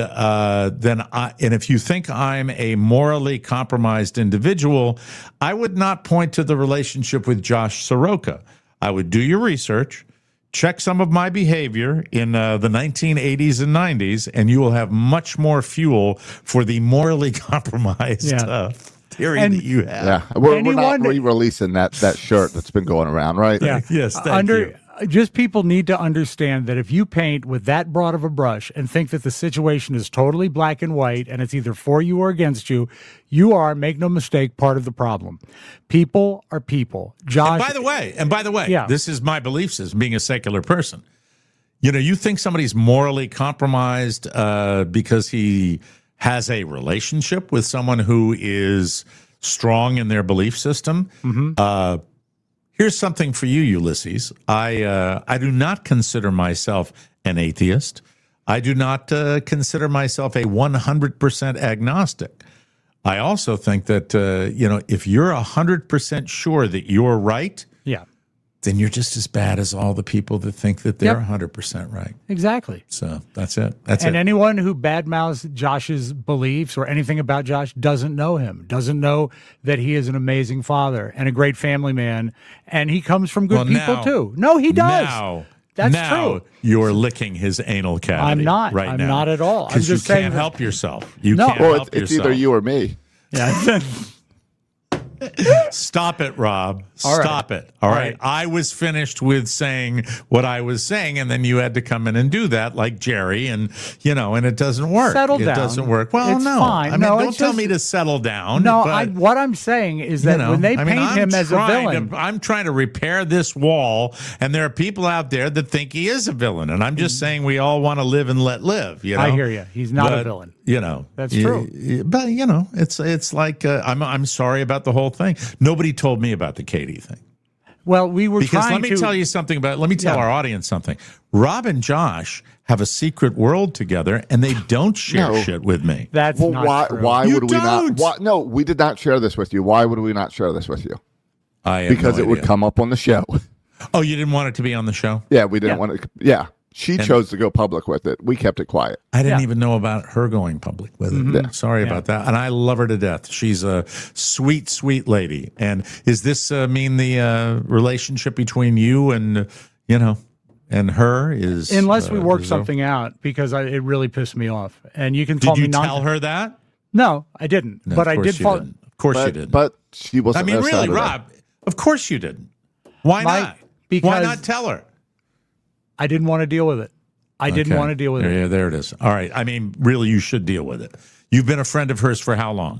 if you think I'm a morally compromised individual, I would not point to the relationship with Josh Soroka. I would do your research, check some of my behavior in the 1980s and 90s, and you will have much more fuel for the morally compromised theory that you have. Yeah, we're not re-releasing that shirt that's been going around, right? Yeah. Yes, thank you. Just people need to understand that if you paint with that broad of a brush and think that the situation is totally black and white and it's either for you or against you, you are, make no mistake, part of the problem. People are people. Josh. And by the way, this is my belief system, being a secular person. You think somebody's morally compromised because he has a relationship with someone who is strong in their belief system. Mm-hmm. Here's something for you, Ulysses. I do not consider myself an atheist. I do not consider myself a 100% agnostic. I also think that, if you're 100% sure that you're right, then you're just as bad as all the people that think that they're 100% right. Exactly. So that's it. And anyone who badmouths Josh's beliefs or anything about Josh doesn't know him, doesn't know that he is an amazing father and a great family man, and he comes from good people too. No, he does. That's true. You're licking his anal cavity. I'm not. Right I'm now. not at all. Because you can't help yourself. You can't help yourself. It's either you or me. Yeah. Stop it, Rob. Stop it. All right. I was finished with saying what I was saying, and then you had to come in and do that like Jerry, and and it doesn't work. Settle down. It doesn't work. Well, it's no. Fine. I mean, don't tell me to settle down. No, but, what I'm saying is that when they paint him as a villain. I'm trying to repair this wall, and there are people out there that think he is a villain, and I'm just saying we all want to live and let live. I hear you. He's not a villain. That's true. But it's like I'm sorry about the whole thing. Nobody told me about the Katie thing. Well, we were because let me tell you something about. Let me tell our audience something. Rob and Josh have a secret world together, and they don't share shit with me. That's not true. Why would we not? No, we did not share this with you. Why would we not share this with you? I have because it would come up on the show. Oh, you didn't want it to be on the show? Yeah, we didn't want it. Yeah. She chose to go public with it. We kept it quiet. I didn't even know about her going public with it. Yeah. Sorry about that. And I love her to death. She's a sweet, sweet lady. And is this mean the relationship between you and, and her is... Unless we work something out, because it really pissed me off. And you can call me Did you tell her that? No, I didn't. No, but I did fall... Of course you didn't. But she wasn't... I mean, really, Rob, of course you didn't. Why not? Because why not tell her? I didn't want to deal with it. I didn't want to deal with it. Yeah, there it is. All right. I mean, really, you should deal with it. You've been a friend of hers for how long?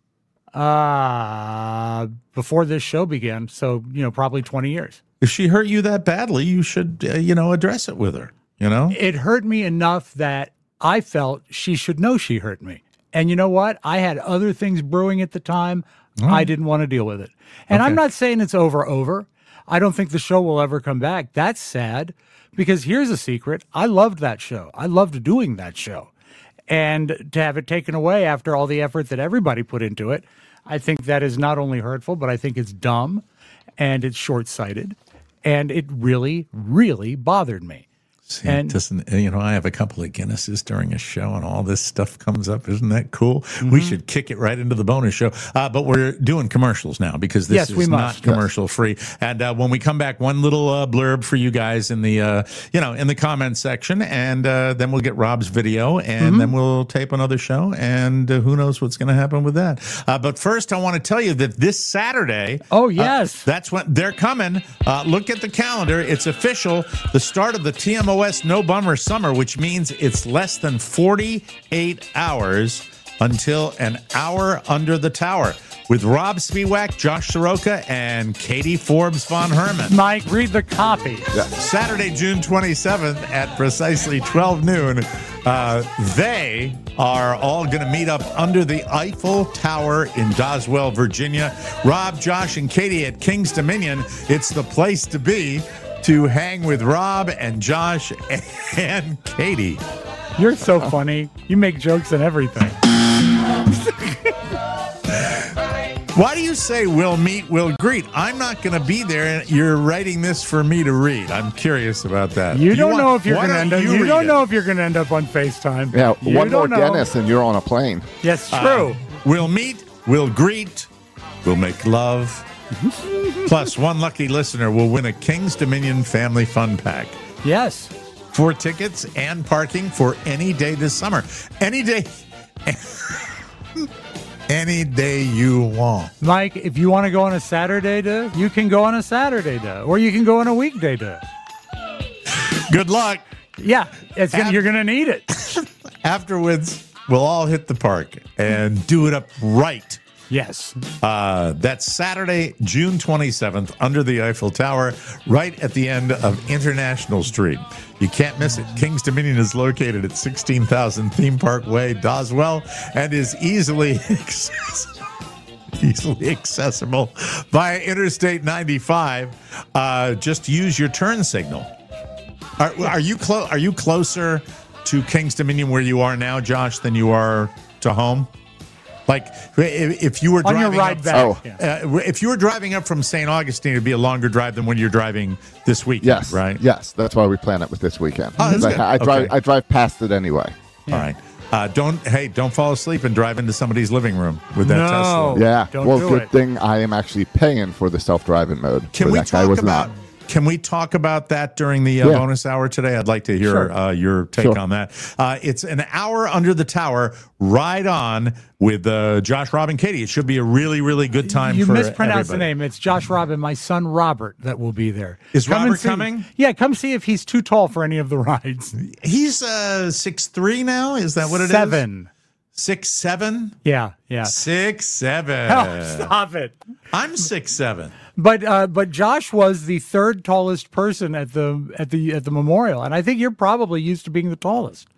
Before this show began. So, probably 20 years. If she hurt you that badly, you should, address it with her, It hurt me enough that I felt she should know she hurt me. And you know what? I had other things brewing at the time. I didn't want to deal with it. And I'm not saying it's over. I don't think the show will ever come back. That's sad. Because here's a secret. I loved that show. I loved doing that show. And to have it taken away after all the effort that everybody put into it, I think that is not only hurtful, but I think it's dumb and it's short-sighted. And it really, really bothered me. See, I have a couple of Guinnesses during a show and all this stuff comes up. Isn't that cool? Mm-hmm. We should kick it right into the bonus show. But we're doing commercials now because this is not commercial free. And when we come back, one little blurb for you guys in the, in the comments section. And then we'll get Rob's video and then we'll tape another show. And who knows what's going to happen with that. But first, I want to tell you that this Saturday. Oh, yes. That's when they're coming. Look at the calendar. It's official. The start of the TMOS No Bummer Summer, which means it's less than 48 hours until an hour under the tower with Rob Spiewak, Josh Soroka, and Katie Forbes von Herman. Mike, read the copy. Yeah. Saturday, June 27th at precisely 12 noon. They are all going to meet up under the Eiffel Tower in Doswell, Virginia. Rob, Josh, and Katie at King's Dominion. It's the place to be to hang with Rob and Josh and Katie. You're so funny. You make jokes and everything. Why do you say we'll meet, we'll greet? I'm not going to be there, and you're writing this for me to read. I'm curious about that. You don't know if you're going to end up. You don't know if you're going to end up on FaceTime. Yeah, one more Guinness and you're on a plane. Yes, true. We'll meet, we'll greet, we'll make love. Plus, one lucky listener will win a King's Dominion Family Fun Pack. Yes. 4 tickets and parking for any day this summer. Any day. Any day you want. Mike, if you want to go on a Saturday day, you can go on a Saturday day. Or you can go on a weekday day. Good luck. Yeah, you're going to need it. Afterwards, we'll all hit the park and do it up right. Yes. That's Saturday, June 27th, under the Eiffel Tower, right at the end of International Street. You can't miss it. King's Dominion is located at 16,000 Theme Park Way, Doswell, and is easily accessible via Interstate 95. Just use your turn signal. Are you closer to King's Dominion where you are now, Josh, than you are to home? Like, if you were driving on your ride back. If you were driving up from St. Augustine, it'd be a longer drive than when you're driving this weekend, yes, right? Yes, that's why we plan it with this weekend. Oh, that's good. I drive past it anyway. Yeah. All right. Don't fall asleep and drive into somebody's living room with that Tesla. Yeah. Don't do good it. thing I am actually paying for the self-driving mode. Can we talk about that during the bonus hour today? I'd like to hear your take on that. It's an hour under the tower, ride on with Josh, Rob, and Katie. It should be a really, really good time. You for mispronounced everybody. the name. It's Josh, Rob, and my son Robert that will be there. Is Robert coming? Yeah, come see if he's too tall for any of the rides. He's 6'3" now. Is that what it is? 7. 6'7"? Yeah. 6'7". Oh, stop it. I'm 6'7". But Josh was the third tallest person at the memorial, and I think you're probably used to being the tallest.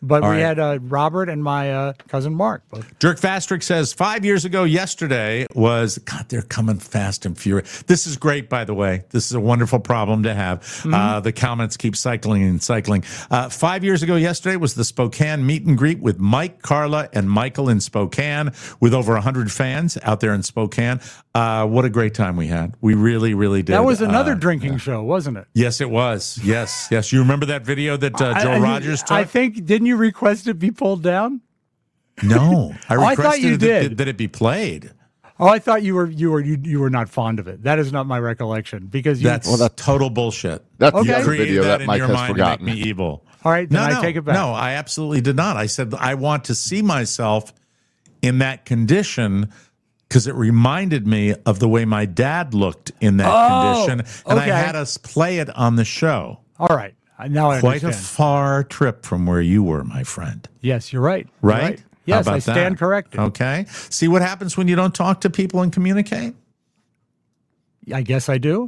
But we had Robert and my cousin Mark. Both. Dirk Vastrick says 5 years ago yesterday was, God, they're coming fast and furious. This is great, by the way. This is a wonderful problem to have. The comments keep cycling and cycling. 5 years ago yesterday was the Spokane meet and greet with Mike, Carla, and Michael in Spokane with over 100 fans out there in Spokane. What a great time we had. We really, really did. That was another drinking show, wasn't it? Yes, it was. Yes. You remember that video that Joe Rogers took? I think, didn't you request it be pulled down? No, I requested I thought you did. that it be played. Oh, I thought you were not fond of it. That is not my recollection because that's total bullshit. That's okay. the video that Mike has forgotten. To make me evil. All right, then I take it back. No, I absolutely did not. I said I want to see myself in that condition because it reminded me of the way my dad looked in that condition, and I had us play it on the show. All right. Now I Quite understand. a far trip from where you were, my friend. Yes, you're right. Right? You're right. Yes, I stand corrected. Okay. See what happens when you don't talk to people and communicate? I guess I do.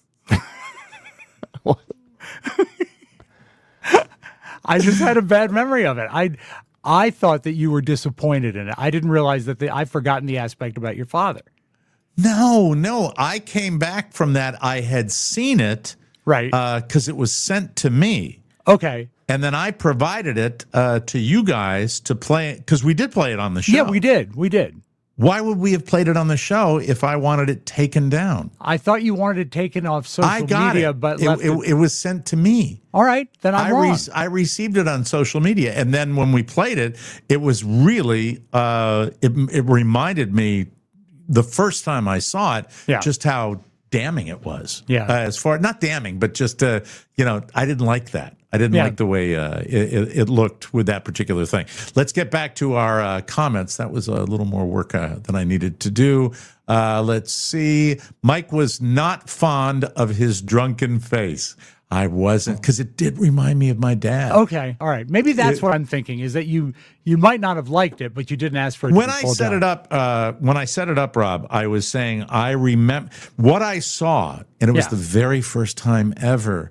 I just had a bad memory of it. I thought that you were disappointed in it. I didn't realize that I've forgotten the aspect about your father. No. I came back from that. I had seen it. Right. Because it was sent to me. Okay. And then I provided it to you guys to play it, because we did play it on the show. Yeah, we did. Why would we have played it on the show if I wanted it taken down? I thought you wanted it taken off social media, but it was sent to me. All right, then I'm wrong. I received it on social media, and then when we played it, it was really it reminded me the first time I saw it just how damning it was. Yeah, as far not damning, but just I didn't like that. I didn't like the way it looked with that particular thing. Let's get back to our comments. That was a little more work than I needed to do. Let's see. Mike was not fond of his drunken face. I wasn't, because it did remind me of my dad. Okay, all right. Maybe that's what I'm thinking, is that you might not have liked it, but you didn't ask for it. When I set it up, Rob, I was saying I remember what I saw, and it was the very first time ever.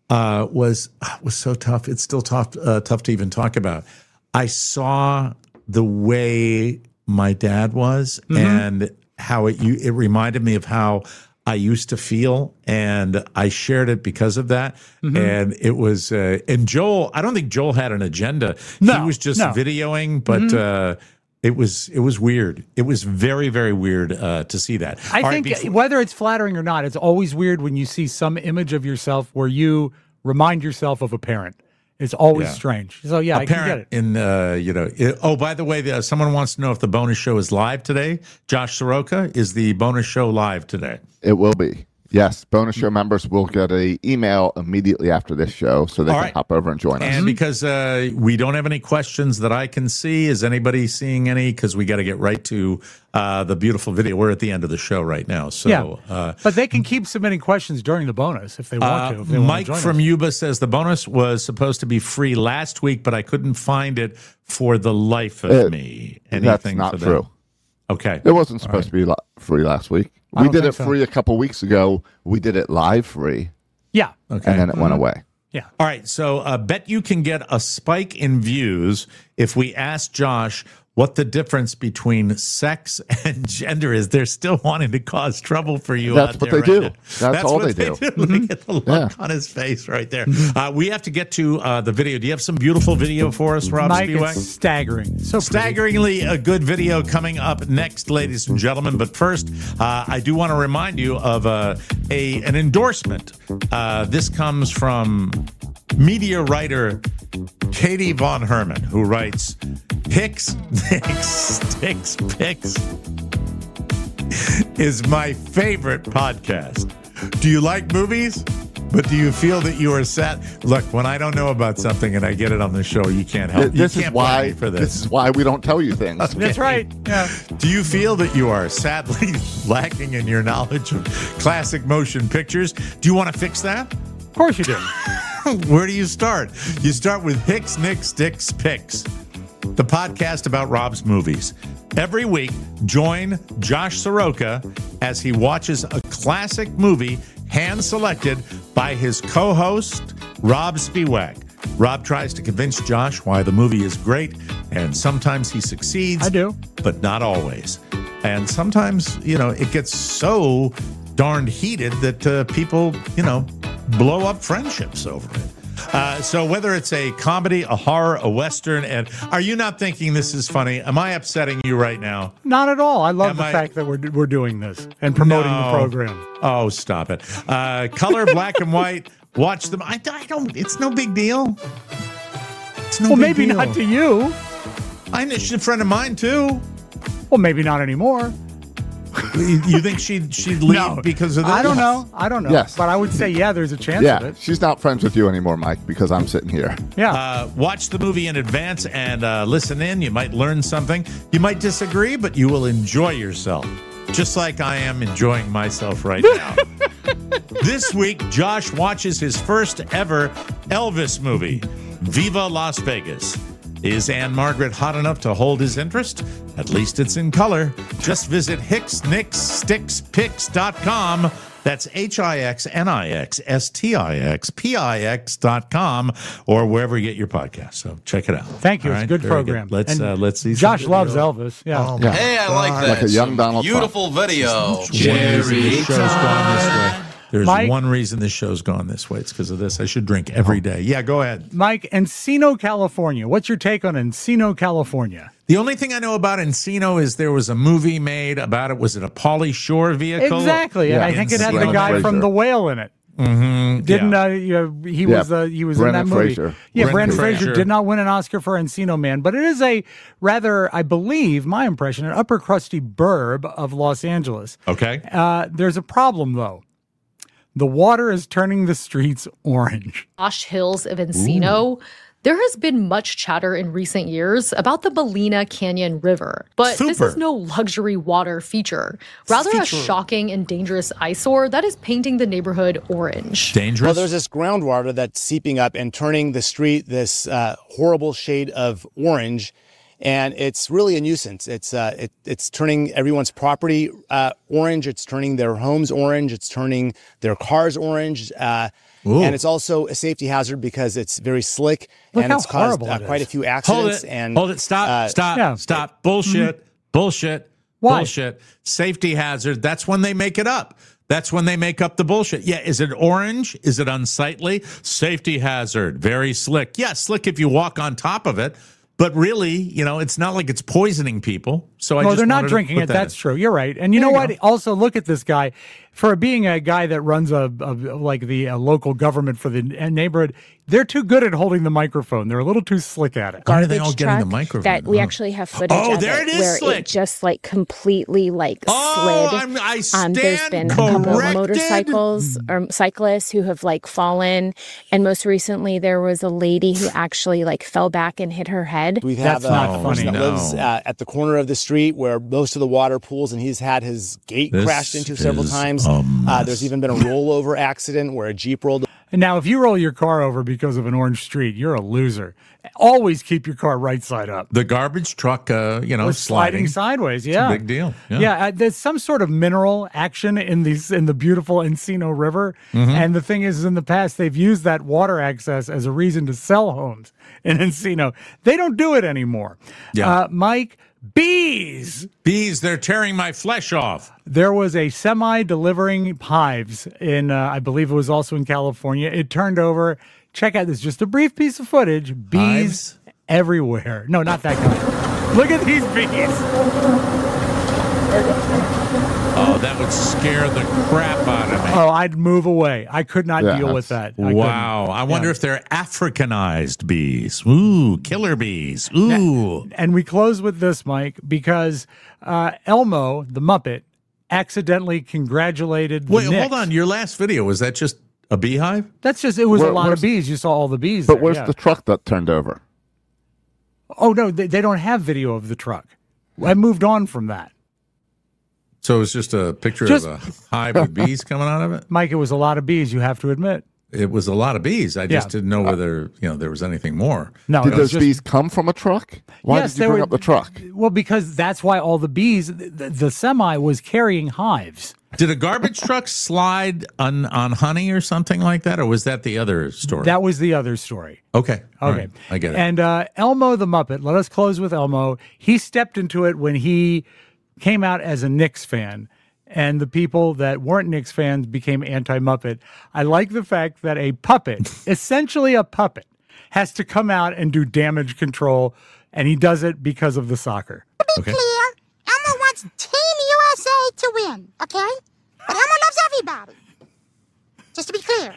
Was so tough. It's still tough to even talk about. I saw the way my dad was and how it reminded me of how I used to feel, and I shared it because of that. And it was and Joel. I don't think Joel had an agenda. No, he was just videoing, but. It was weird. It was very, very weird to see that. I think whether it's flattering or not, it's always weird when you see some image of yourself where you remind yourself of a parent. It's always strange. So I can get it. By the way, someone wants to know if the bonus show is live today. Josh Soroka, is the bonus show live today? It will be. Yes, bonus show members will get an email immediately after this show, so they can hop over and join us. And because we don't have any questions that I can see, is anybody seeing any? Because we got to get right to the beautiful video. We're at the end of the show right now. So, but they can keep submitting questions during the bonus if they want to. If they Mike want to from Yuba says the bonus was supposed to be free last week, but I couldn't find it for the life of me. That's not true. Okay. It wasn't supposed to be free last week. We did it free a couple weeks ago. We did it live free. Yeah. Okay. And then it went away. Yeah. All right. So bet you can get a spike in views if we ask Josh what the difference between sex and gender is. They're still wanting to cause trouble for you. That's what they do. That's all what they do. Look at the look on his face right there. We have to get to the video. Do you have some beautiful video for us, Rob Mike, Spiewak? it's staggering. So staggeringly a good video coming up next, ladies and gentlemen. But first, I do want to remind you of an endorsement. This comes from media writer Katie Von Herman, who writes, Picks, Sticks, Picks is my favorite podcast. Do you like movies? But do you feel that you are sad? Look, when I don't know about something and I get it on the show, you can't help. This is why we don't tell you things. Okay. That's right. Yeah. Do you feel that you are sadly lacking in your knowledge of classic motion pictures? Do you want to fix that? Of course you do. Where do you start? You start with Hicks, Nicks, Sticks, Picks, the podcast about Rob's movies. Every week, join Josh Soroka as he watches a classic movie hand-selected by his co-host, Rob Spiewak. Rob tries to convince Josh why the movie is great, and sometimes he succeeds. I do. But not always. And sometimes, it gets so darned heated that people, blow up friendships over it. So whether it's a comedy, a horror, a Western, and are you not thinking this is funny? Am I upsetting you right now? Not at all. I love the fact that we're doing this and promoting the program. Oh, stop it. Color, black and white. Watch them. I don't. It's no big deal. It's no. Well, maybe not to you. She's a friend of mine too. Well, maybe not anymore. You think she'd leave because of this? I don't know. Yes. But I would say, there's a chance of it. She's not friends with you anymore, Mike, because I'm sitting here. Yeah. Watch the movie in advance and listen in. You might learn something. You might disagree, but you will enjoy yourself. Just like I am enjoying myself right now. This week, Josh watches his first ever Elvis movie, Viva Las Vegas. Is Ann-Margret hot enough to hold his interest? At least it's in color. Just visit HixNixSticksPix.com. That's HixNixSticksPix.com or wherever you get your podcast. So check it out. Thank you. It's a good program. Good. Let's see. Josh loves Elvis. Yeah. Hey, I like that. Like a young Donald Beautiful Trump. video. Jerry. There's one reason this show's gone this way. It's because of this. I should drink every day. Yeah, go ahead. Mike, Encino, California. What's your take on Encino, California? The only thing I know about Encino is there was a movie made about it. Was it a Pauly Shore vehicle? Exactly. And I think it had the guy from The Whale in it. Mm-hmm. He was in that movie. Fraser. Yeah, Brendan Fraser did not win an Oscar for Encino Man, but it is a rather, I believe, my impression, an upper crusty burb of Los Angeles. Okay. There's a problem, though. The water is turning the streets orange. Josh Hills of Encino. Ooh. There has been much chatter in recent years about the Ballena Canyon River, but this is no luxury water feature. Rather a shocking and dangerous eyesore that is painting the neighborhood orange. Dangerous? Well, there's this groundwater that's seeping up and turning the street this horrible shade of orange. And it's really a nuisance. It's turning everyone's property orange. It's turning their homes orange. It's turning their cars orange. And it's also a safety hazard because it's very slick. Look and how it's caused horrible quite a few accidents. Hold it. Stop. Bullshit. Mm-hmm. Bullshit. Why? Bullshit. Safety hazard. That's when they make it up. That's when they make up the bullshit. Yeah, is it orange? Is it unsightly? Safety hazard. Very slick. Yeah, slick if you walk on top of it. But really, it's not like it's poisoning people. So they're not drinking it. That's true. You're right. And you know what? Also, look at this guy. For being a guy that runs a local government for the neighborhood, they're too good at holding the microphone. They're a little too slick at it. Why are they all getting the microphone? That we actually have footage of there it is, where slick. it just completely slid. I stand there's been corrected. a couple of motorcycles or cyclists who have fallen, and most recently there was a lady who actually fell back and hit her head. We have a person that lives at the corner of the street where most of the water pools, and he's had his gate crashed into several times. There's even been a rollover accident where a Jeep rolled. And now, if you roll your car over because of an orange street, you're a loser. Always keep your car right side up. The garbage truck, sliding sideways. Yeah, it's a big deal. Yeah, there's some sort of mineral action in the beautiful Encino River. Mm-hmm. And the thing is, in the past, they've used that water access as a reason to sell homes in Encino. They don't do it anymore. Yeah, Mike. Bees, they're tearing my flesh off. There was a semi delivering hives in, I believe it was also in California. It turned over. Check out this, just a brief piece of footage. Bees hives? Everywhere. No, not that kind. Look at these bees. Oh, that would scare the crap out of me. Oh, I'd move away. I could not deal with that. Wow. I wonder if they're Africanized bees. Ooh, killer bees. Ooh. And we close with this, Mike, because Elmo, the Muppet, accidentally congratulated the Wait, Knicks. hold on. Your last video, was that just a beehive? That's just, it was a lot of bees. You saw all the bees. But where's the truck that turned over? Oh, no, they don't have video of the truck. I moved on from that. So it's just a picture of a hive with bees coming out of it? Mike, it was a lot of bees, you have to admit. It was a lot of bees. I just didn't know whether there was anything more. No, did those bees come from a truck? Why did you bring up the truck? Well, because that's why all the bees. The semi was carrying hives. Did a garbage truck slide on honey or something like that, or was that the other story? That was the other story. Okay. Right. I get it. And Elmo the Muppet. Let us close with Elmo. He stepped into it when he came out as a Knicks fan. And the people that weren't Knicks fans became anti-Muppet. I like the fact that a puppet, essentially a puppet, has to come out and do damage control, and he does it because of the soccer. To be clear, Elmo wants Team USA to win, okay? But Elmo loves everybody. Just to be clear.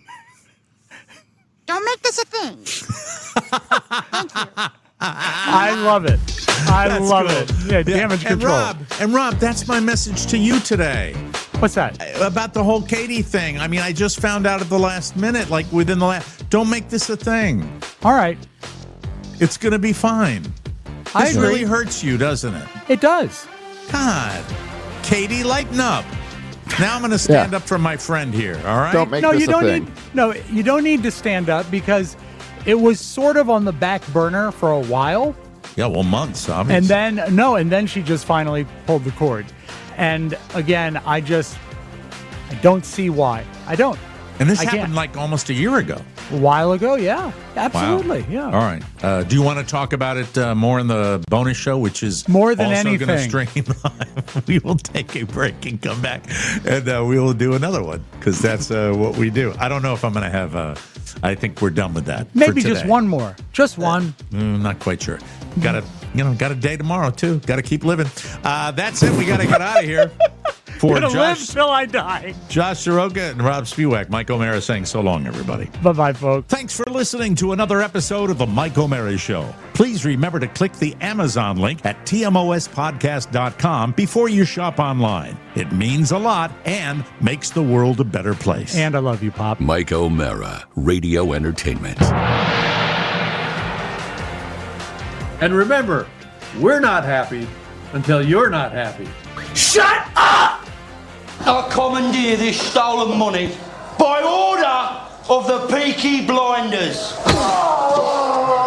Don't make this a thing. Thank you. I love it. I love it. Yeah, damage control. And Rob, that's my message to you today. What's that? About the whole Katie thing. I mean, I just found out at the last minute, like within the last. Don't make this a thing. All right. It's going to be fine. This really hurts you, doesn't it? It does. God. Katie, lighten up. Now I'm going to stand up for my friend here, all right? Don't make this a thing. You don't need to stand up because it was sort of on the back burner for a while. Yeah, well, months, obviously. And then she just finally pulled the cord. And again, I don't see why. I don't. And this happened like almost a year ago. A while ago, yeah. Absolutely, yeah. All right. Do you want to talk about it more in the bonus show, which is more than also anything going to stream live? We will take a break and come back, and we will do another one because that's what we do. I don't know if I'm going to have. I think we're done with that. Maybe just one more. Just one. Not quite sure. Got a day tomorrow too. Got to keep living. That's it. We got to get out of here. For Josh, live till I die. Josh Soroka and Rob Spiewak. Mike O'Mara saying so long, everybody. Bye-bye, folks. Thanks for listening to another episode of The Mike O'Mara Show. Please remember to click the Amazon link at tmospodcast.com before you shop online. It means a lot and makes the world a better place. And I love you, Pop. Mike O'Mara, Radio Entertainment. And remember, we're not happy until you're not happy. Shut up! I commandeer this stolen money by order of the Peaky Blinders.